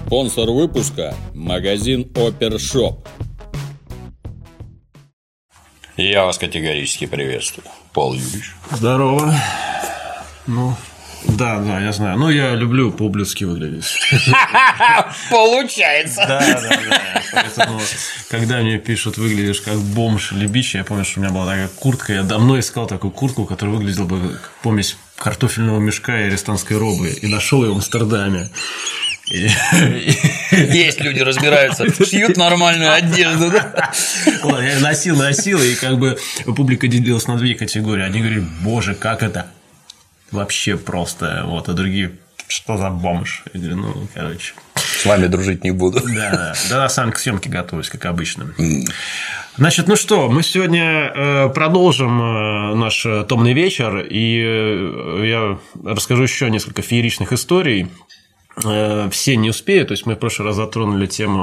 Спонсор выпуска – магазин Опершоп. Я вас категорически приветствую, Павел Юрьевич. Здорово. Да, я знаю. Я люблю по-ублюдски выглядеть. Получается. Да. Поэтому, когда мне пишут, выглядишь как бомж или бич, я помню, что у меня была такая куртка. Я давно искал такую куртку, которая выглядела бы как помесь картофельного мешка и арестантской робы. И нашел ее в Амстердаме. Есть люди разбираются, шьют нормальную одежду, да? Я носил, и как бы публика делилась на две категории. Одни говорили: боже, как это вообще просто, а другие: что за бомж? Я говорю, с вами дружить не буду. Да, сам к съемке готовлюсь, как обычно. Значит, мы сегодня продолжим наш томный вечер, и я расскажу еще несколько фееричных историй. Все не успеют, то есть мы в прошлый раз затронули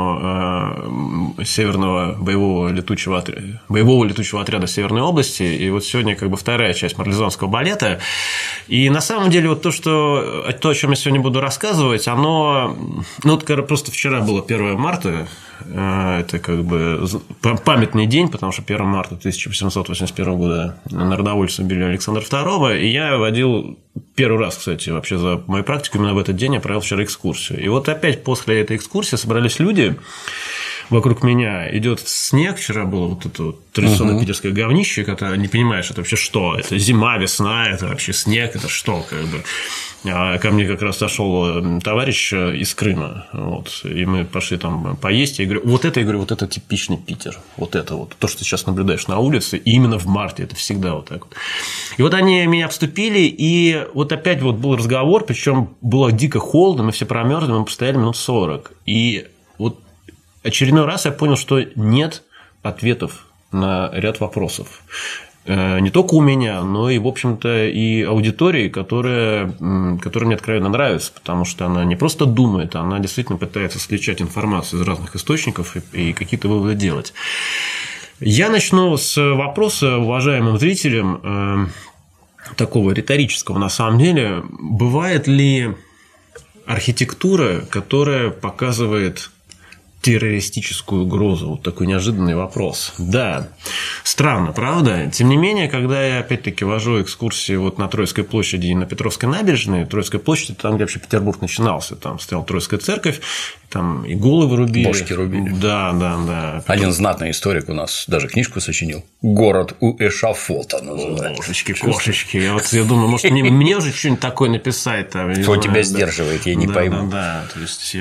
тему северного боевого летучего отряда Северной области, и вот сегодня как бы вторая часть марлезонского балета. И на самом деле вот то, о чем я сегодня буду рассказывать, оно, просто вчера было 1 марта, это как бы памятный день, потому что 1 марта 1881 года народовольцы убили Александра II, и я водил первый раз, кстати, вообще за мою практику, именно в этот день я провел вчера экскурсию. И вот опять после этой экскурсии собрались люди, вокруг меня идет снег, вчера было вот это вот традиционное питерское говнище, которое не понимаешь, это вообще что, это зима, весна, это вообще снег, это что, как бы. А ко мне как раз зашел товарищ из Крыма, и мы пошли там поесть, я говорю, вот это типичный Питер, то, что ты сейчас наблюдаешь на улице, и именно в марте, это всегда вот так вот. И вот они меня обступили, и вот опять вот был разговор, причем было дико холодно, мы все промерзли, мы постояли минут 40, и вот очередной раз я понял, что нет ответов на ряд вопросов. Не только у меня, но и, в общем-то, и аудитории, которая мне откровенно нравится, потому что она не просто думает, она действительно пытается сличать информацию из разных источников и какие-то выводы делать. Я начну с вопроса уважаемым зрителям, такого риторического на самом деле. Бывает ли архитектура, которая показывает террористическую угрозу? Вот такой неожиданный вопрос. Да, странно, правда? Тем не менее, когда я опять-таки вожу экскурсии на Троицкой площади и на Петровской набережной, Троицкая площадь – это там, где вообще Петербург начинался, там стояла Троицкая церковь, там и головы рубили. Бошки рубили. Да. Один знатный историк у нас даже книжку сочинил. «Город у эшафота» называется. Кошечки. Я думаю, может, мне уже что-нибудь такое написать. Кто тебя сдерживает, я не пойму. Да, то есть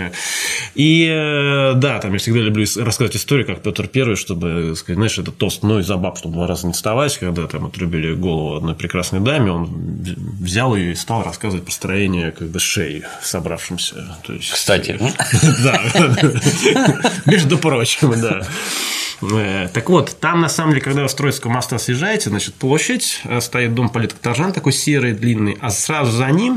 там я всегда люблю рассказывать историю, как Петр I, чтобы сказать, знаешь, это тост за баб, чтобы 2 раза не вставать, когда там отрубили голову одной прекрасной даме, он взял ее и стал рассказывать про строение как бы шеи собравшимся. То есть, кстати. Да, между прочим, да. Так вот, там, на самом деле, когда вы с Троицкого моста съезжаете, значит, площадь, стоит дом политкоторжан, такой серый, длинный, а сразу за ним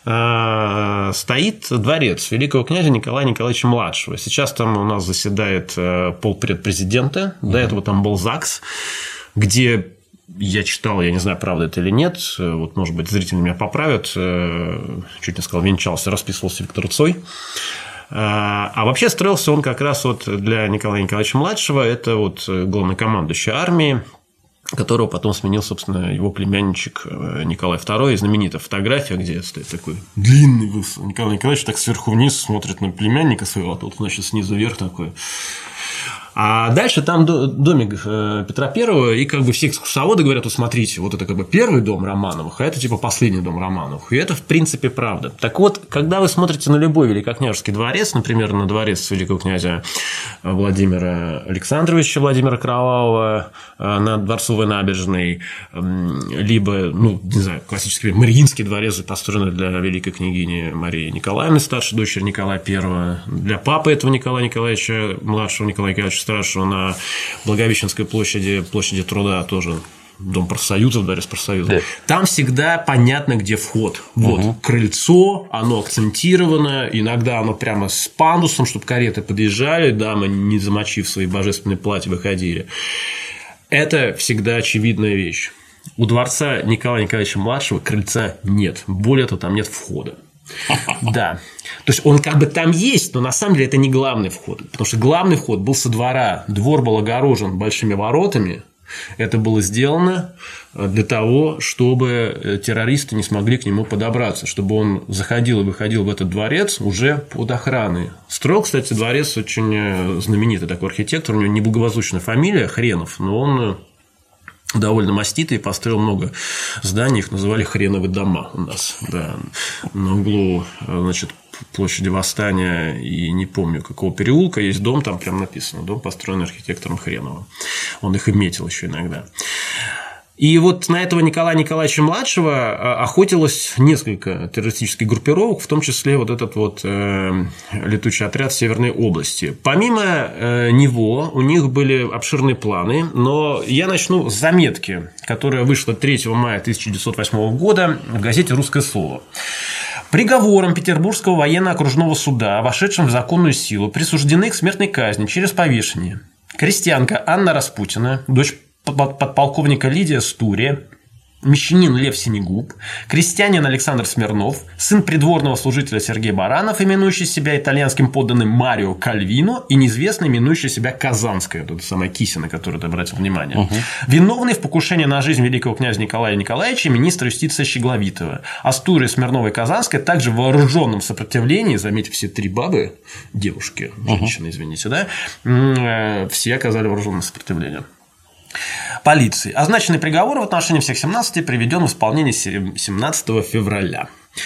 стоит дворец великого князя Николая Николаевича Младшего. Сейчас там у нас заседает полпредпрезидента, до этого там был ЗАГС, где я читал, я не знаю, правда это или нет, может быть, зрители меня поправят, чуть не сказал, венчался, расписывался Виктор Цой. А вообще строился он как раз для Николая Николаевича Младшего, это главнокомандующий армии, которого потом сменил, собственно, его племянничек Николай II, и знаменитая фотография, где стоит такой длинный высокий Николай Николаевич, так сверху вниз смотрит на племянника своего, а тут, значит, снизу вверх такой. А дальше там домик Петра Первого, и как бы все экскурсоводы говорят: смотрите, это как бы первый дом Романовых, а это типа последний дом Романовых. И это, в принципе, правда. Так вот, когда вы смотрите на любой великокняжеский дворец, например, на дворец великого князя Владимира Александровича Владимира Кровавого на Дворцовой набережной, либо, не знаю, классический Мариинский дворец, построенный для великой княгини Марии Николаевны, старшей дочери Николая I, для папы этого Николая Николаевича Младшего, Николая Николаевича Старшего на Благовещенской площади Труда, тоже Дом профсоюзов, дворец профсоюзов. Да. Там всегда понятно, где вход. Крыльцо, оно акцентировано, иногда оно прямо с пандусом, чтобы кареты подъезжали, дамы, не замочив свои божественные платья, выходили. Это всегда очевидная вещь. У дворца Николая Николаевича Младшего крыльца нет. Более того, там нет входа. Да. То есть он как бы там есть, но на самом деле это не главный вход. Потому что главный вход был со двора. Двор был огорожен большими воротами. Это было сделано для того, чтобы террористы не смогли к нему подобраться, чтобы он заходил и выходил в этот дворец уже под охраной. Строил, кстати, дворец очень знаменитый такой архитектор, у него неблагозвучная фамилия Хренов, но он довольно маститый, построил много зданий, их называли хреновые дома у нас, да, на углу, значит, площади Восстания и не помню какого переулка есть дом, там прям написано, дом, построен архитектором Хреновым, он их и метил еще иногда. И вот на этого Николая Николаевича-младшего охотилось несколько террористических группировок, в том числе вот этот вот летучий отряд Северной области. Помимо него у них были обширные планы, но я начну с заметки, которая вышла 3 мая 1908 года в газете «Русское слово». Приговором Петербургского военно-окружного суда, вошедшим в законную силу, присуждены к смертной казни через повешение крестьянка Анна Распутина, дочь подполковника Лидия Стурия, мещанин Лев Синегуб, крестьянин Александр Смирнов, сын придворного служителя Сергей Баранов, именующий себя итальянским подданным Марио Кальвино, и неизвестный, именующий себя Казанская, вот эта самая Кисина, которую ты обратил внимание, виновный в покушении на жизнь великого князя Николая Николаевича и министра юстиции Щегловитова. Астурия, Смирнова и Казанская также в вооруженном сопротивлении, заметьте, все 3 бабы, девушки, женщины, извините, да, все оказали вооруженное сопротивление полиции. Означенный приговор в отношении всех 17 приведен в исполнение 17 февраля.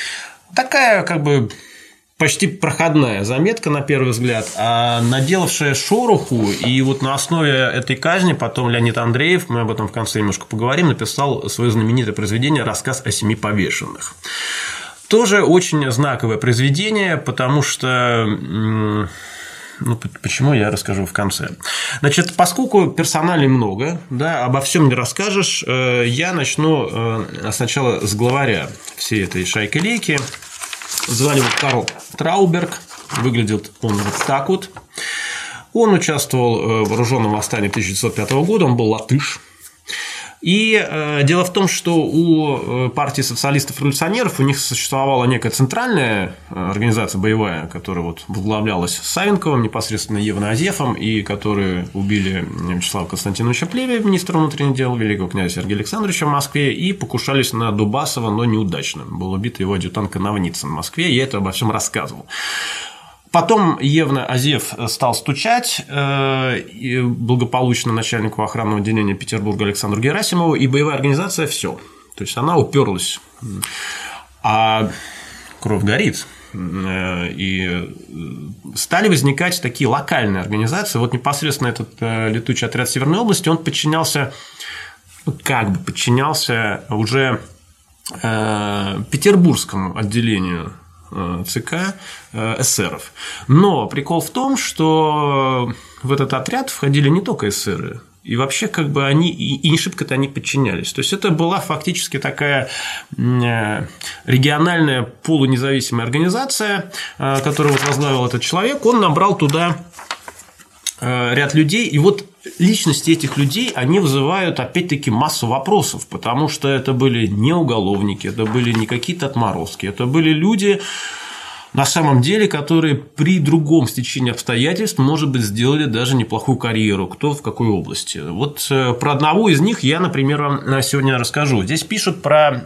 Такая, как бы, почти проходная заметка, на первый взгляд, а наделавшая шороху, и вот на основе этой казни потом Леонид Андреев, мы об этом в конце немножко поговорим, написал свое знаменитое произведение «Рассказ о 7 повешенных». Тоже очень знаковое произведение, потому что... Ну, почему, я расскажу в конце. Значит, поскольку персоналей много, да, обо всем не расскажешь, я начну сначала с главаря всей этой шайки-лейки. Звали его Карл Трауберг, выглядел он вот так вот. Он участвовал в вооруженном восстании 1905 года, он был латыш. И дело в том, что у партии социалистов-революционеров у них существовала некая центральная организация боевая, которая вот возглавлялась Савенковым, непосредственно Евназефом, и которые убили Вячеслава Константиновича Плеве, министра внутренних дел, великого князя Сергея Александровича в Москве, и покушались на Дубасова, но неудачно. Был убит его адъютант Коновницын в Москве, я это обо всем рассказывал. Потом Евна Азеф стал стучать благополучно начальнику охранного отделения Петербурга Александру Герасимову, и боевая организация все. То есть она уперлась. А кровь горит. И стали возникать такие локальные организации. Вот непосредственно этот летучий отряд Северной области, он подчинялся, как бы подчинялся уже петербургскому отделению ЦК эсеров. Но прикол в том, что в этот отряд входили не только эсеры, и вообще как бы они и не шибко-то они подчинялись. То есть это была фактически такая региональная полунезависимая организация, которую вот возглавил этот человек. Он набрал туда ряд людей, и вот личности этих людей, они вызывают опять-таки массу вопросов, потому что это были не уголовники, это были не какие-то отморозки, это были люди, на самом деле, которые при другом стечении обстоятельств, может быть, сделали даже неплохую карьеру, кто в какой области. Вот про одного из них я, например, вам сегодня расскажу. Здесь пишут про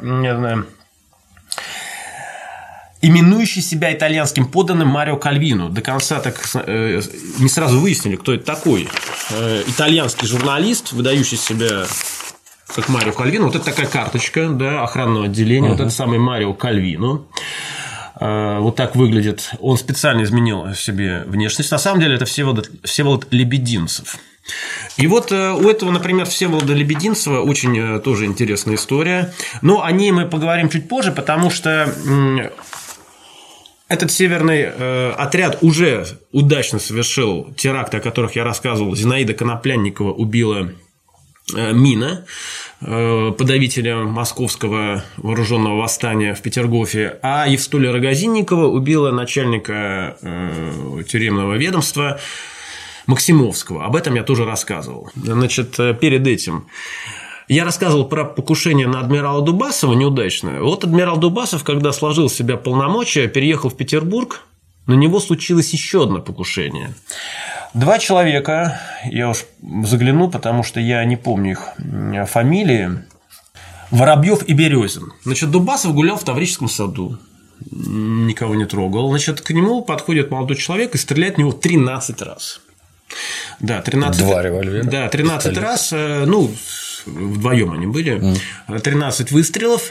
именующий себя итальянским подданным Марио Кальвино. До конца так не сразу выяснили, кто это такой. Итальянский журналист, выдающий себя как Марио Кальвино. Вот это такая карточка, да, охранного отделения. Вот это самый Марио Кальвино. Вот так выглядит. Он специально изменил себе внешность. На самом деле это Всеволод Лебединцев. И вот у этого, например, Всеволода Лебединцева очень тоже интересная история. Но о ней мы поговорим чуть позже, потому что этот северный отряд уже удачно совершил теракты, о которых я рассказывал. Зинаида Коноплянникова убила мина, подавителя московского вооруженного восстания в Петергофе, а Евстолия Рогозинникова убила начальника тюремного ведомства Максимовского. Об этом я тоже рассказывал. Значит, перед этим я рассказывал про покушение на адмирала Дубасова неудачное. Вот адмирал Дубасов, когда сложил в себя полномочия, переехал в Петербург на него случилось еще одно покушение. 2 человека, я уж загляну, потому что я не помню их фамилии, Воробьев и Березин. Значит, Дубасов гулял в Таврическом саду, никого не трогал. Значит, к нему подходит молодой человек и стреляет в него 13 раз. Да, 13. 2 револьвера. Да, 13 раз, ну, вдвоем они были, 13 выстрелов.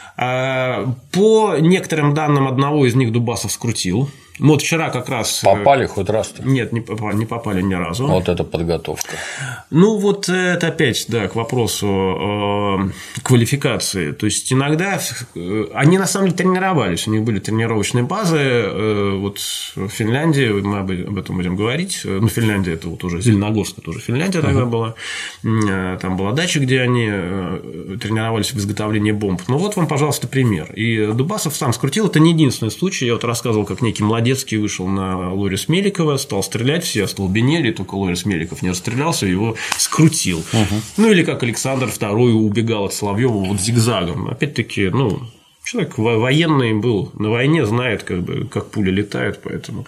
По некоторым данным, одного из них Дубасов скрутил. Вот вчера как раз… Попали хоть раз-то? Нет, не попали ни разу. Вот это подготовка. Ну, вот это опять, да, к вопросу квалификации. То есть, иногда они на самом деле тренировались, у них были тренировочные базы. Вот в Финляндии, мы об этом будем говорить. Ну, Финляндия – это вот уже Зеленогорск, это уже Финляндия тогда была. Там была дача, где они тренировались в изготовлении бомб. Ну, вот вам, пожалуйста, пример. И Дубасов сам скрутил. Это не единственный случай. Я вот рассказывал, как некий молодецкий вышел на Лорис Меликова, стал стрелять, все остолбенели, только Лорис Меликов не расстрелялся, его скрутил. Ну, или как Александр II убегал от Соловьева вот зигзагом. Опять-таки, ну, человек военный был, на войне знает, как пули летают, поэтому…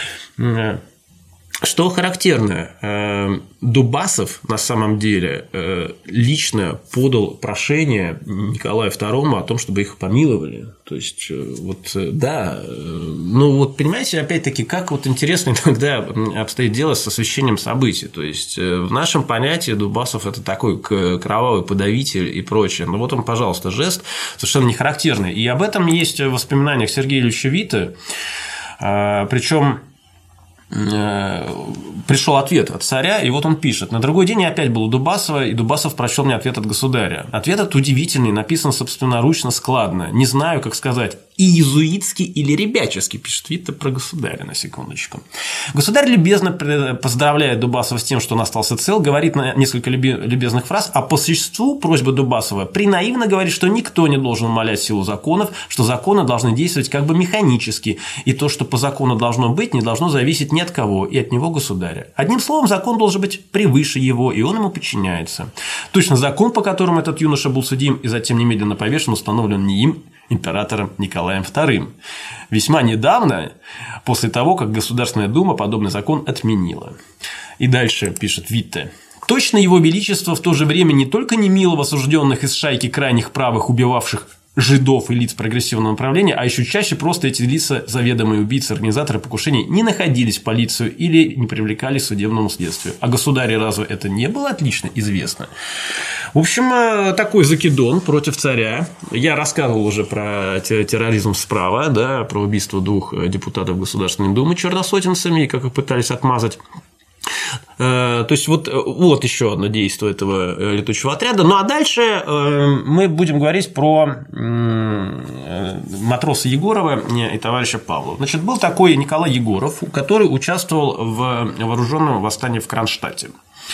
Что характерно, Дубасов на самом деле лично подал прошение Николаю II о том, чтобы их помиловали. То есть, вот, да, ну вот понимаете, опять-таки, как вот интересно иногда обстоит дело с освещением событий. То есть, в нашем понятии Дубасов – это такой кровавый подавитель и прочее. Но вот он, пожалуйста, жест совершенно не характерный. И об этом есть в воспоминаниях Сергея Ильича Витте, причем… Пришел ответ от царя, и вот он пишет: на другой день я опять был у Дубасова, и Дубасов прочел мне ответ от государя. Ответ этот удивительный, написан собственноручно, складно. Не знаю, как сказать, иезуитский или ребяческий, пишет Витте про государя, на секундочку. Государь любезно поздравляет Дубасова с тем, что он остался цел, говорит несколько любезных фраз, а по существу просьбы Дубасова принаивно говорит, что никто не должен умалять силу законов, что законы должны действовать как бы механически, и то, что по закону должно быть, не должно зависеть ни от кого, и от него государя. Одним словом, закон должен быть превыше его, и он ему подчиняется. Точно закон, по которому этот юноша был судим и затем немедленно повешен, установлен не им, императором Николаем II. Весьма недавно, после того, как Государственная Дума подобный закон отменила. И дальше пишет Витте. Точно его величество в то же время не только не миловал осужденных из шайки крайних правых, убивавших жидов и лиц прогрессивного направления, а еще чаще просто эти лица, заведомые убийцы, организаторы покушений, не находились в полицию или не привлекались к судебному следствию. А государю разве это не было отлично известно? В общем, такой закидон против царя. Я рассказывал уже про терроризм справа, да, про убийство 2 депутатов Государственной Думы черносотенцами и как их пытались отмазать. То есть, вот еще одно действие этого летучего отряда. Ну, а дальше мы будем говорить про матроса Егорова и товарища Павлова. Значит, был такой Николай Егоров, который участвовал в вооруженном восстании в Кронштадте.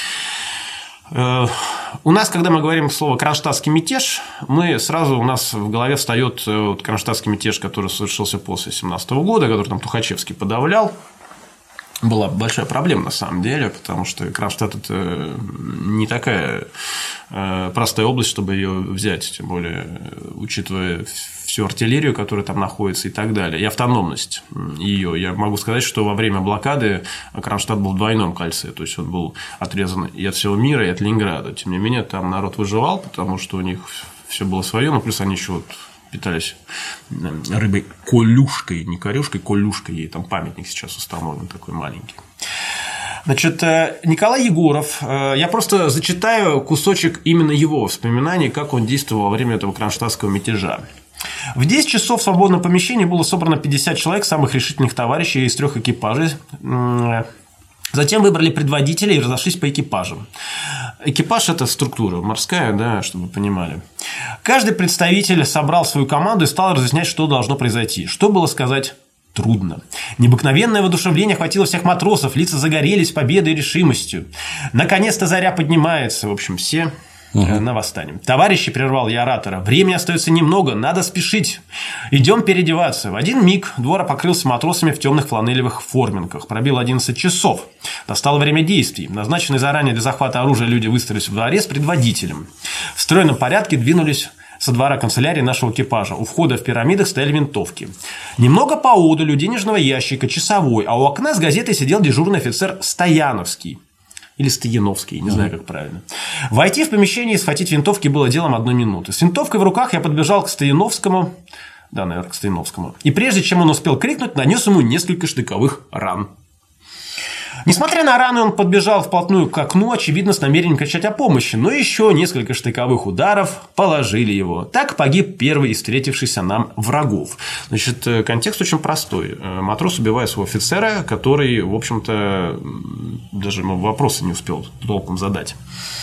У нас, когда мы говорим слово «кронштадтский мятеж», у нас в голове встает кронштадтский мятеж, который совершился после 1917 года, который там Тухачевский подавлял. Была большая проблема на самом деле, потому что Кронштадт – это не такая простая область, чтобы ее взять, тем более учитывая всю артиллерию, которая там находится и так далее, и автономность ее. Я могу сказать, что во время блокады Кронштадт был в двойном кольце, то есть он был отрезан и от всего мира, и от Ленинграда. Тем не менее, там народ выживал, потому что у них все было свое, но плюс они еще питались рыбой колюшкой, не корюшкой, колюшкой, ей там памятник сейчас установлен такой маленький. Значит, Николай Егоров, я просто зачитаю кусочек именно его воспоминаний, как он действовал во время этого кронштадтского мятежа. В 10 часов в свободном помещении было собрано 50 человек, самых решительных товарищей из 3 экипажей. Затем выбрали предводителей и разошлись по экипажам. Экипаж – это структура морская, да, чтобы вы понимали. Каждый представитель собрал свою команду и стал разъяснять, что должно произойти. Что было сказать трудно. Необыкновенное воодушевление охватило всех матросов, лица загорелись победой и решимостью. Наконец-то заря поднимается. В общем, все на восстание. Товарищи, прервал я оратора, времени остается немного, надо спешить. Идем переодеваться. В один миг двор покрылся матросами в темных фланелевых форменках. Пробило 11 часов. Настало время действий. Назначенные заранее для захвата оружия люди выстроились в дворе с предводителем. В стройном порядке двинулись со двора канцелярии нашего экипажа. У входа в пирамидах стояли винтовки. Немного поодаль у денежного ящика часовой, а у окна с газетой сидел дежурный офицер Стояновский. Или Стояновский, не знаю, как правильно. Войти в помещение и схватить винтовки было делом 1 минуты. С винтовкой в руках я подбежал к Стояновскому. Да, наверное, к Стояновскому. И прежде чем он успел крикнуть, нанес ему несколько штыковых ран. Несмотря на раны, он подбежал вплотную к окну, очевидно, с намерением кричать о помощи, но еще несколько штыковых ударов положили его. Так погиб первый из встретившихся нам врагов. Значит, контекст очень простой. Матрос убивает своего офицера, который, в общем-то, даже ему вопросы не успел толком задать.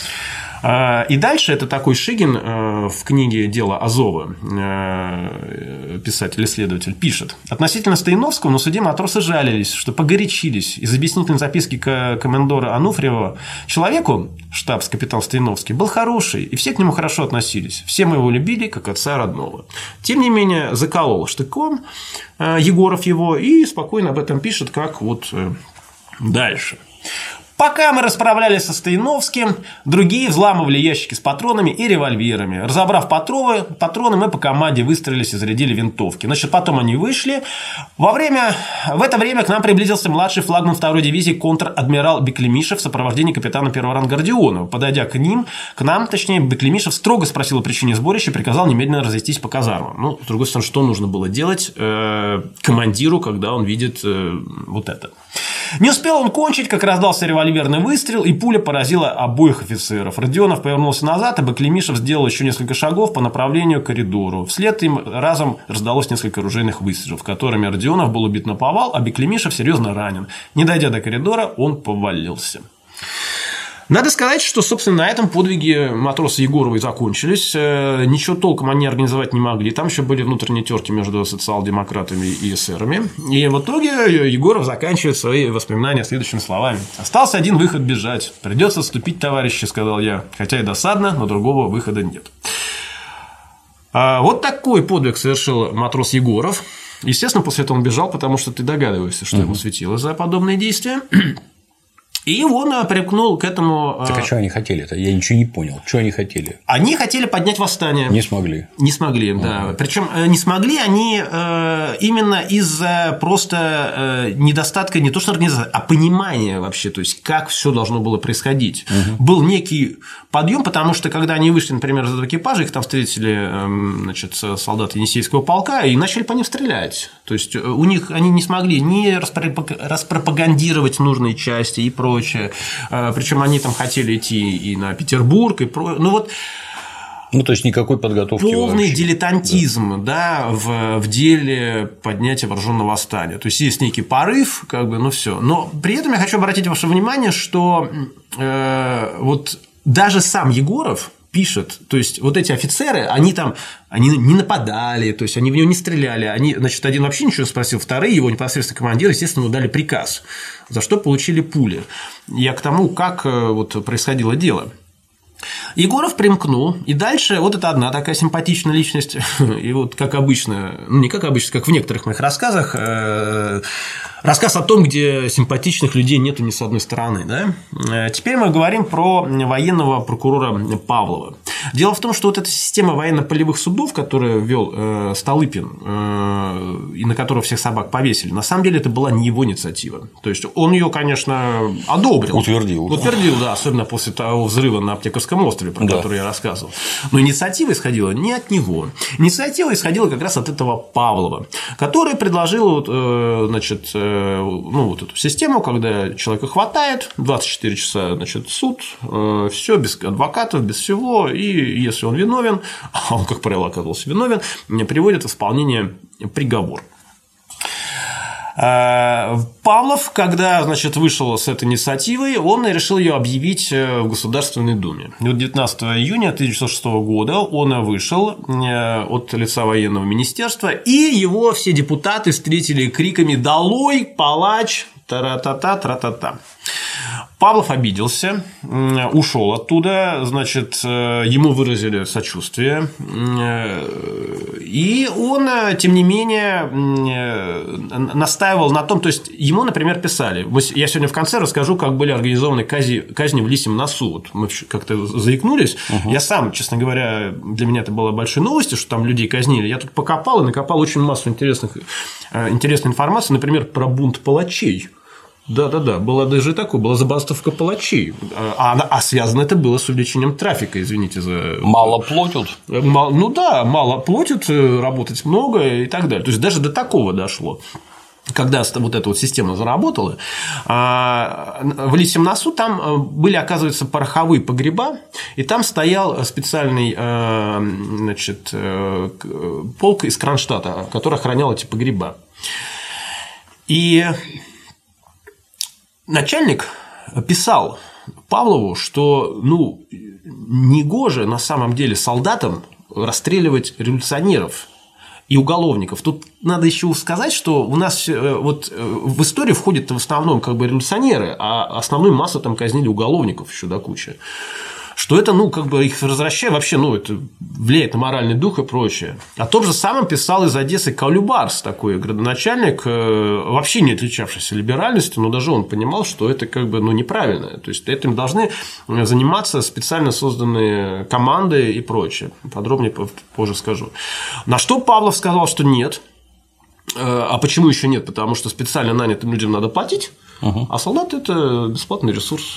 И дальше это такой Шигин в книге «Дело Азова», писатель-исследователь, пишет. Относительно Стояновского на суде матросы жалились, что погорячились. Из объяснительной записки комендора Ануфриева человеку, штабс-капитан Стояновский, был хороший, и все к нему хорошо относились. Все мы его любили, как отца родного. Тем не менее, заколол штыком Егоров его и спокойно об этом пишет, как вот дальше. Пока мы расправлялись со Стояновским, другие взламывали ящики с патронами и револьверами. Разобрав патроны, мы по команде выстрелились и зарядили винтовки. Значит, потом они вышли. В это время к нам приблизился младший флагман 2-й дивизии контр-адмирал Беклемишев в сопровождении капитана 1-го ранга Родионова. Подойдя к нам, Беклемишев строго спросил о причине сборища и приказал немедленно разойтись по казармам. Ну, с другой стороны, что нужно было делать командиру, когда он видит вот это? Не успел он кончить, как раздался револьверный выстрел, и пуля поразила обоих офицеров. Родионов повернулся назад, а Беклемишев сделал еще несколько шагов по направлению к коридору. Вслед им разом раздалось несколько оружейных выстрелов, которыми Родионов был убит наповал, а Беклемишев серьезно ранен. Не дойдя до коридора, он повалился. Надо сказать, что, собственно, на этом подвиги матроса Егорова и закончились. Ничего толком они организовать не могли. Там еще были внутренние терки между социал-демократами и эсерами. И в итоге Егоров заканчивает свои воспоминания следующими словами. «Остался один выход — бежать. Придется отступить, товарищи», — сказал я. Хотя и досадно, но другого выхода нет. Вот такой подвиг совершил матрос Егоров. Естественно, после этого он бежал, потому что ты догадываешься, что ему светило за подобные действия. И он примкнул к этому. Так а что они хотели-то? Я ничего не понял. Что они хотели? Они хотели поднять восстание. Не смогли. Не смогли, да. Причем не смогли они именно из-за просто недостатка не то что организации, а понимания вообще, то есть как все должно было происходить. Был некий подъем, потому что когда они вышли, например, из этого экипажа, их там встретили, значит, солдаты Енисейского полка и начали по ним стрелять. То есть у них они не смогли ни распропагандировать нужные части и прочее. Причем они там хотели идти и на Петербург, и то есть никакой подготовки. Полный вообще. Дилетантизм, да, в деле поднятия вооруженного восстания. То есть есть некий порыв, все. Но при этом я хочу обратить ваше внимание, что вот даже сам Егоров пишет, то есть вот эти офицеры, они не нападали, то есть они в него не стреляли, значит, один вообще ничего не спросил, вторые, его непосредственно командиры, естественно, ему дали приказ, за что получили пули. Я к тому, как вот происходило дело. Егоров примкнул, и дальше вот это одна такая симпатичная личность, и вот как обычно, не как обычно, как в некоторых моих рассказах, рассказ о том, где симпатичных людей нету ни с одной стороны. Да? Теперь мы говорим про военного прокурора Павлова. Дело в том, что вот эта система военно-полевых судов, которую ввел Столыпин, и на которую всех собак повесили, на самом деле это была не его инициатива. То есть он ее, конечно, одобрил. Утвердил, да, особенно после того взрыва на Аптековском острове, про который я рассказывал. Но инициатива исходила не от него. Инициатива исходила как раз от этого Павлова, который предложил, значит, вот эту систему, когда человека хватает, 24 часа, значит, суд, все без адвокатов, без всего, и если он виновен, а он, как правило, оказался виновен, приводит в исполнение приговор. Павлов, когда, значит, вышел с этой инициативой, он решил ее объявить в Государственной Думе. И вот 19 июня 1906 года он вышел от лица военного министерства, и его все депутаты встретили криками «Долой, палач! Тара-та-та, тра-та-та». Павлов обиделся, ушел оттуда, значит, ему выразили сочувствие, и он, тем не менее, настаивал на том, то есть ему, например, писали, я сегодня в конце расскажу, как были организованы казни в Лисьем носу, вот мы как-то заикнулись, я сам, честно говоря, для меня это было большой новостью, что там людей казнили, я тут покопал и накопал очень массу интересной информации, например, про бунт палачей. Да, было даже такое, была забастовка палачей, а связано это было с увеличением трафика, извините за… Мало платят? Мало платят, работать много и так далее, то есть даже до такого дошло. Когда вот эта вот система заработала, в Лисьем носу там были, оказывается, пороховые погреба, и там стоял специальный, значит, полк из Кронштадта, который охранял эти погреба. И начальник писал Павлову, что негоже на самом деле солдатам расстреливать революционеров и уголовников. Тут надо еще сказать, что у нас вот в историю входят в основном как бы революционеры, а основную массу там казнили уголовников еще до кучи. Что это, как бы их возвращает, вообще, это влияет на моральный дух и прочее. О том же самом писал из Одессы Каулюбарс, такой градоначальник, вообще не отличавшийся либеральностью, но даже он понимал, что это как бы неправильно. То есть этим должны заниматься специально созданные команды и прочее. Подробнее позже скажу. На что Павлов сказал, что нет. А почему еще нет? Потому что специально нанятым людям надо платить, а солдаты – это бесплатный ресурс.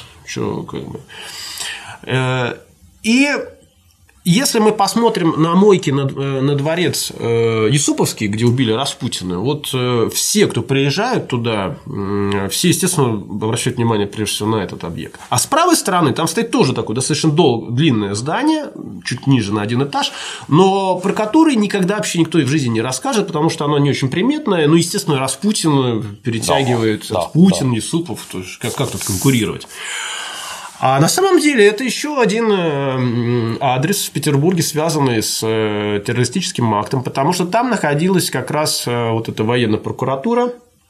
И если мы посмотрим на мойки на дворец Юсуповский, где убили Распутина, вот все, кто приезжают туда, все, естественно, обращают внимание прежде всего на этот объект. А с правой стороны там стоит тоже такое достаточно длинное здание, чуть ниже на один этаж, но про которое никогда вообще никто и в жизни не расскажет, потому что оно не очень приметное. Естественно, Распутин перетягивает Путин, Юсупов, то есть как тут конкурировать. А на самом деле это еще один адрес в Петербурге, связанный с террористическим актом, потому что там находилась как раз вот эта военная прокуратура,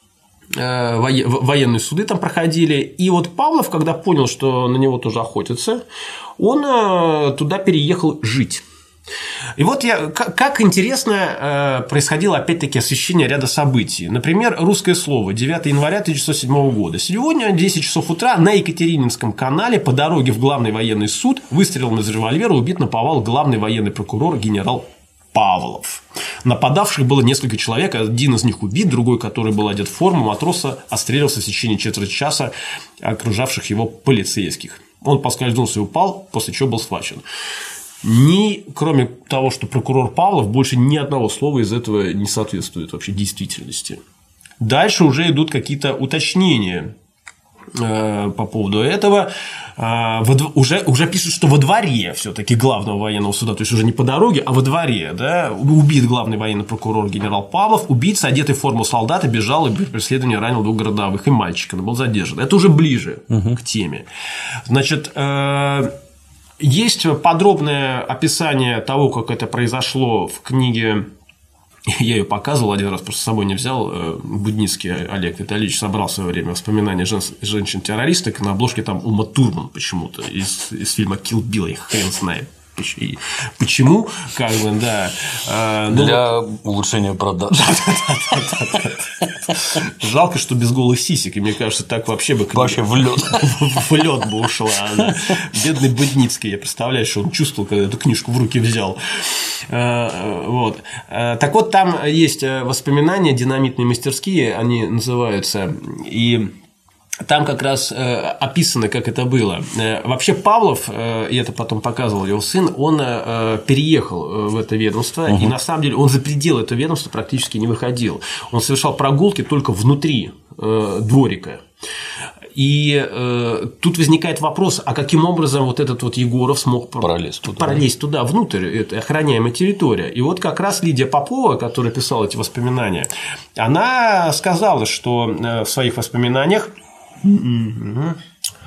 военные суды там проходили. И вот Павлов, когда понял, что на него тоже охотятся, он туда переехал жить. И вот как интересно происходило опять-таки освещение ряда событий. Например, «Русское слово», 9 января 1907 года. Сегодня, 10 часов утра, на Екатерининском канале по дороге в главный военный суд выстрелом из револьвера убит наповал главный военный прокурор генерал Павлов. Нападавших было несколько человек, один из них убит, другой, который был одет в форму матроса, отстрелился в течение четверти часа окружавших его полицейских. Он поскользнулся и упал, после чего был схвачен. Кроме того, что прокурор Павлов, больше ни одного слова из этого не соответствует вообще действительности. Дальше уже идут какие-то уточнения по поводу этого. Уже пишут, что во дворе все-таки главного военного суда, то есть уже не по дороге, а во дворе, убит главный военный прокурор генерал Павлов, убийца, одетый в форму солдата, бежал и при преследовании ранил 2 городовых и мальчика, но был задержан. Это уже ближе к теме. Значит, есть подробное описание того, как это произошло в книге, я ее показывал один раз, просто с собой не взял, Будницкий Олег Витальевич собрал в свое время воспоминания женщин-террористок, на обложке там Ума Турман почему-то из фильма «Kill Bill», и хрен знает. Почему? Для улучшения продаж. Жалко, что без голых сисек. И мне кажется, так вообще бы вообще в лед. В лед бы ушла. Бедный Будницкий. Я представляю, что он чувствовал, когда эту книжку в руки взял. Вот. Так вот, там есть воспоминания, динамитные мастерские, они называются. И там как раз описано, как это было. Вообще Павлов, и это потом показывал его сын, он переехал в это ведомство, и на самом деле он за пределы этого ведомства практически не выходил. Он совершал прогулки только внутри дворика. И тут возникает вопрос, а каким образом вот этот вот Егоров смог пролезть туда, внутрь, это охраняемая территория. И вот как раз Лидия Попова, которая писала эти воспоминания, она сказала, что в своих воспоминаниях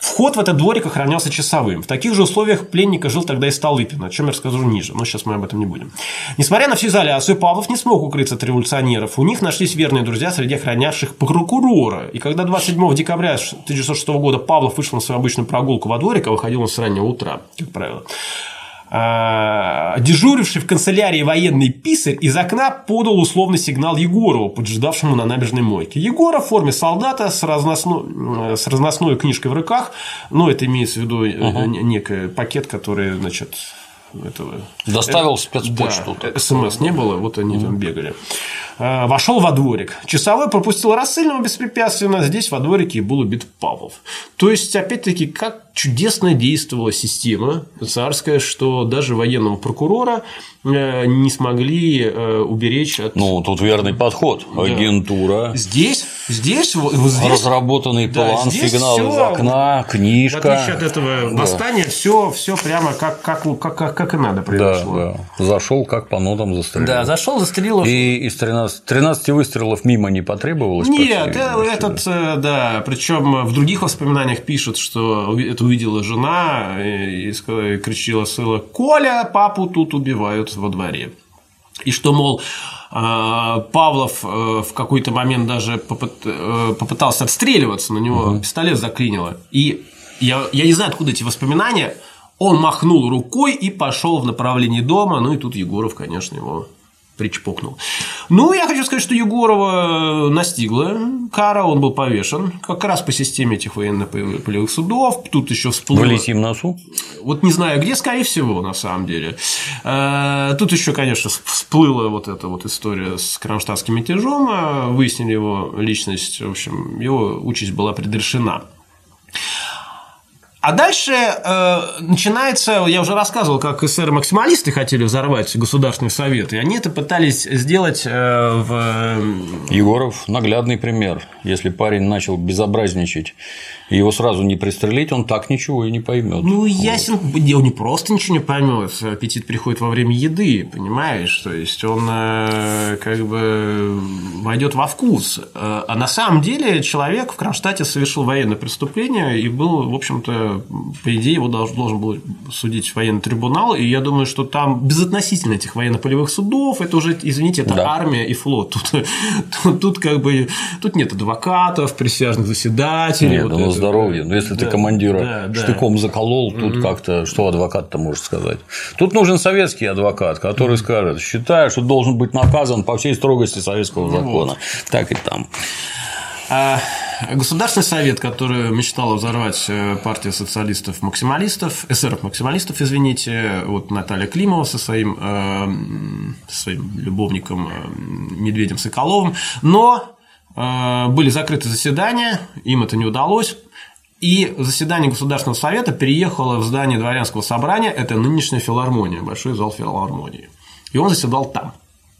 Вход в этот дворик охранялся часовым. В таких же условиях пленника жил тогда и Столыпин, о чем я расскажу ниже, но сейчас мы об этом не будем. Несмотря на всю изоляцию, Павлов не смог укрыться от революционеров. У них нашлись верные друзья среди охранявших прокурора. И когда 27 декабря 1906 года Павлов вышел на свою обычную прогулку во дворик, а выходил он с раннего утра, как правило, дежуривший в канцелярии военный писарь из окна подал условный сигнал Егорову, поджидавшему на набережной мойке. Егоров в форме солдата с разносной книжкой в руках, это имеется в виду некий пакет, который, значит, этого... Доставил спецпочту. Да, СМС не было, вот они там бегали. Вошел во дворик. Часовой пропустил рассыльного беспрепятственно. Здесь во дворике и был убит Павлов. То есть, опять-таки, как чудесно действовала система царская, что даже военного прокурора не смогли уберечь от... Тут верный подход. Да. Агентура. Здесь разработанный план, сигнал из окна, книжка. В отличие от этого восстания, все прямо как и надо произошло. Да. Зашел, как по нотам застрелил. Да, зашел, застрелил. И из 13 выстрелов мимо не потребовалось? Нет, причем в других воспоминаниях пишут, что это увидела жена и кричала сыла: «Коля, папу тут убивают во дворе». И что, мол, Павлов в какой-то момент даже попытался отстреливаться, на него пистолет заклинило. И я не знаю, откуда эти воспоминания. Он махнул рукой и пошел в направлении дома. И тут Егоров, конечно, его причпокнул. Я хочу сказать, что Егорова настигла кара, он был повешен как раз по системе этих военно-полевых судов. Тут еще всплыло... В Лисьем носу? Не знаю где, скорее всего, на самом деле. Тут еще, конечно, всплыла вот эта вот история с кронштадтским мятежом, выяснили его личность, в общем, его участь была предрешена. А дальше начинается, я уже рассказывал, как эсеры-максималисты хотели взорвать Государственный совет, и они это пытались сделать Егоров – наглядный пример. Если парень начал безобразничать, и его сразу не пристрелить, он так ничего и не поймет. Ясен, он не просто ничего не поймет, аппетит приходит во время еды, понимаешь, то есть он войдет во вкус. А на самом деле человек в Кронштадте совершил военное преступление и был, в общем-то, по идее, его должен был судить военный трибунал, и я думаю, что там безотносительно этих военно-полевых судов, это уже, извините, это армия и флот. Тут нет адвокатов, присяжных заседателей. Нет, на здоровье. Если ты командира штыком заколол, тут как-то что адвокат-то может сказать? Тут нужен советский адвокат, который скажет: считаю, что должен быть наказан по всей строгости советского закона. Так и там. Государственный совет, который мечтала взорвать партия социалистов-максималистов, эсеров-максималистов, извините, Наталья Климова со своим любовником Медведем Соколовым, но были закрыты заседания, им это не удалось, и заседание Государственного совета переехало в здание Дворянского собрания, это нынешняя филармония, большой зал филармонии, и он заседал там.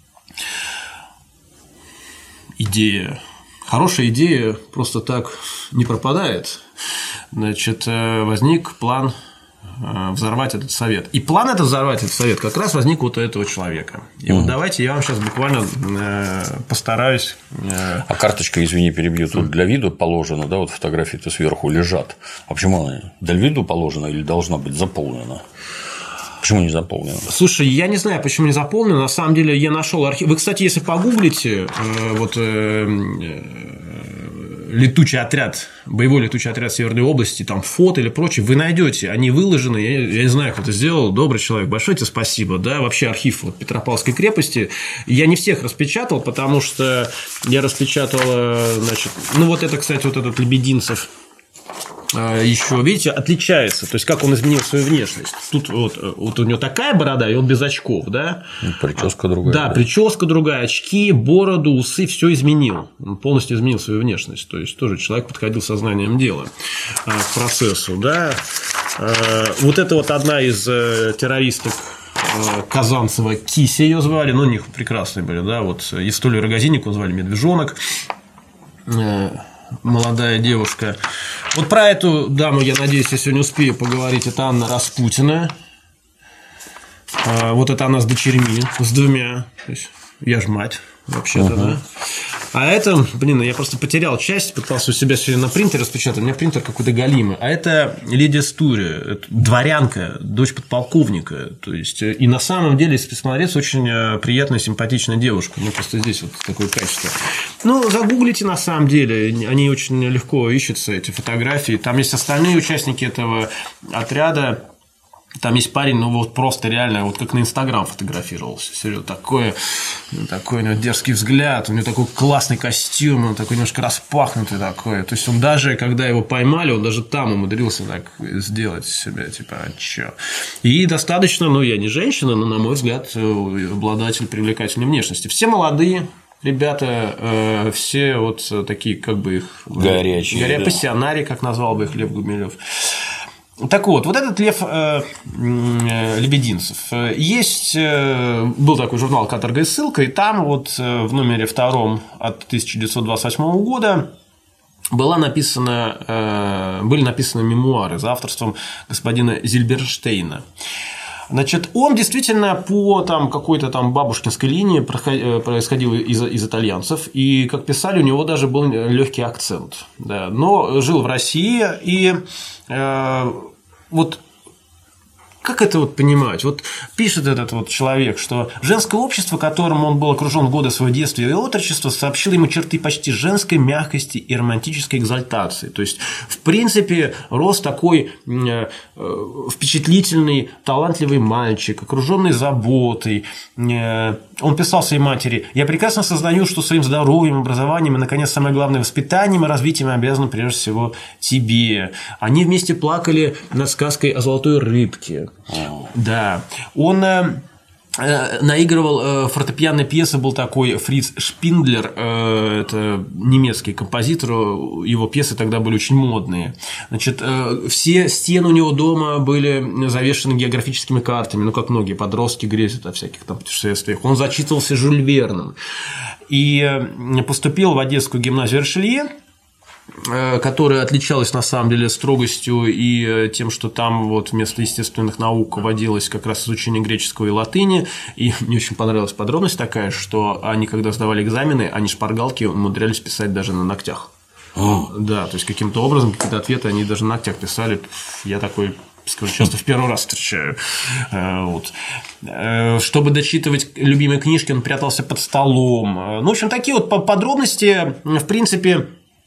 Хорошая идея просто так не пропадает. Значит, возник план взорвать этот совет. И план этот взорвать этот совет как раз возник вот у этого человека. И давайте я вам сейчас буквально постараюсь. А карточка, извини, перебью, тут для виду положена, да, фотографии-то сверху лежат. А почему она для виду положена или должна быть заполнена? Почему не заполнено? Слушай, я не знаю, почему не заполнено. На самом деле, я нашел архив. Вы, кстати, если погуглите летучий отряд, боевой летучий отряд Северной области, там фото или прочее, вы найдете, они выложены. Я не знаю, кто это сделал. Добрый человек, большое тебе спасибо. Да, вообще архив Петропавловской крепости. Я не всех распечатал, потому что я распечатал, значит, это, кстати, этот Лебединцев. Еще, видите, отличается, то есть как он изменил свою внешность. Тут вот у него такая борода, и он без очков, да? Прическа другая. Да, прическа другая, очки, бороду, усы, все изменил. Он полностью изменил свою внешность. То есть тоже человек подходил сознанием дела к процессу, да. Вот это одна из террористок Казанцева, Кися ее звали, у них прекрасные были, да, Евстолию Рогозинникову звали Медвежонок. Молодая девушка. Про эту даму, я надеюсь, я сегодня успею поговорить. Это Анна Распутина. Это она с дочерьми, с двумя. То есть, я ж мать, вообще-то, А это, я просто потерял часть, пытался у себя сегодня на принтере распечатать, у меня принтер какой-то галимый. А это Лидия Стурия, дворянка, дочь подполковника. То есть, и на самом деле, если посмотреть, очень приятная, симпатичная девушка. У меня просто здесь вот такое качество. Загуглите, на самом деле, они очень легко ищутся, эти фотографии. Там есть остальные участники этого отряда. Там есть парень, просто реально, как на Инстаграм фотографировался. Серьезно, такой у него дерзкий взгляд, у него такой классный костюм, он такой немножко распахнутый такой. То есть, он даже, когда его поймали, он даже там умудрился так сделать себя, чё. И достаточно, я не женщина, но, на мой взгляд, обладатель привлекательной внешности. Все молодые ребята, все такие, их... Горячие. Пассионарии, как назвал бы их Лев Гумилев. Так вот этот Лев Лебединцев. Был такой журнал «Каторга и ссылка», и там в номере 2 от 1928 года были написаны мемуары за авторством господина Зильберштейна. Значит, он действительно по какой-то бабушкинской линии происходил из итальянцев, и, как писали, у него даже был легкий акцент, да, но жил в России, и как это понимать? Пишет этот человек, что женское общество, которым он был окружен в годы своего детства и отрочества, сообщило ему черты почти женской мягкости и романтической экзальтации. То есть, в принципе, рос такой впечатлительный, талантливый мальчик, окруженный заботой. Он писал своей матери: «Я прекрасно сознаю, что своим здоровьем, образованием и, наконец, самое главное, воспитанием и развитием обязан прежде всего тебе». Они вместе плакали над сказкой о золотой рыбке. Да. Он наигрывал фортепианные пьесы, был такой Фриц Шпиндлер, это немецкий композитор, его пьесы тогда были очень модные. Значит, все стены у него дома были завешены географическими картами, как многие подростки грезят о всяких путешествиях. Он зачитывался Жюль Верном и поступил в Одесскую гимназию Ришелье, которая отличалась на самом деле строгостью и тем, что там вместо естественных наук вводилось как раз изучение греческого и латыни. И мне очень понравилась подробность такая, что они, когда сдавали экзамены, они шпаргалки умудрялись писать даже на ногтях. Да, то есть каким-то образом какие-то ответы они даже на ногтях писали. Я такой, скажу честно, в первый раз встречаю. Чтобы дочитывать любимые книжки, он прятался под столом. В общем, такие подробности, в принципе,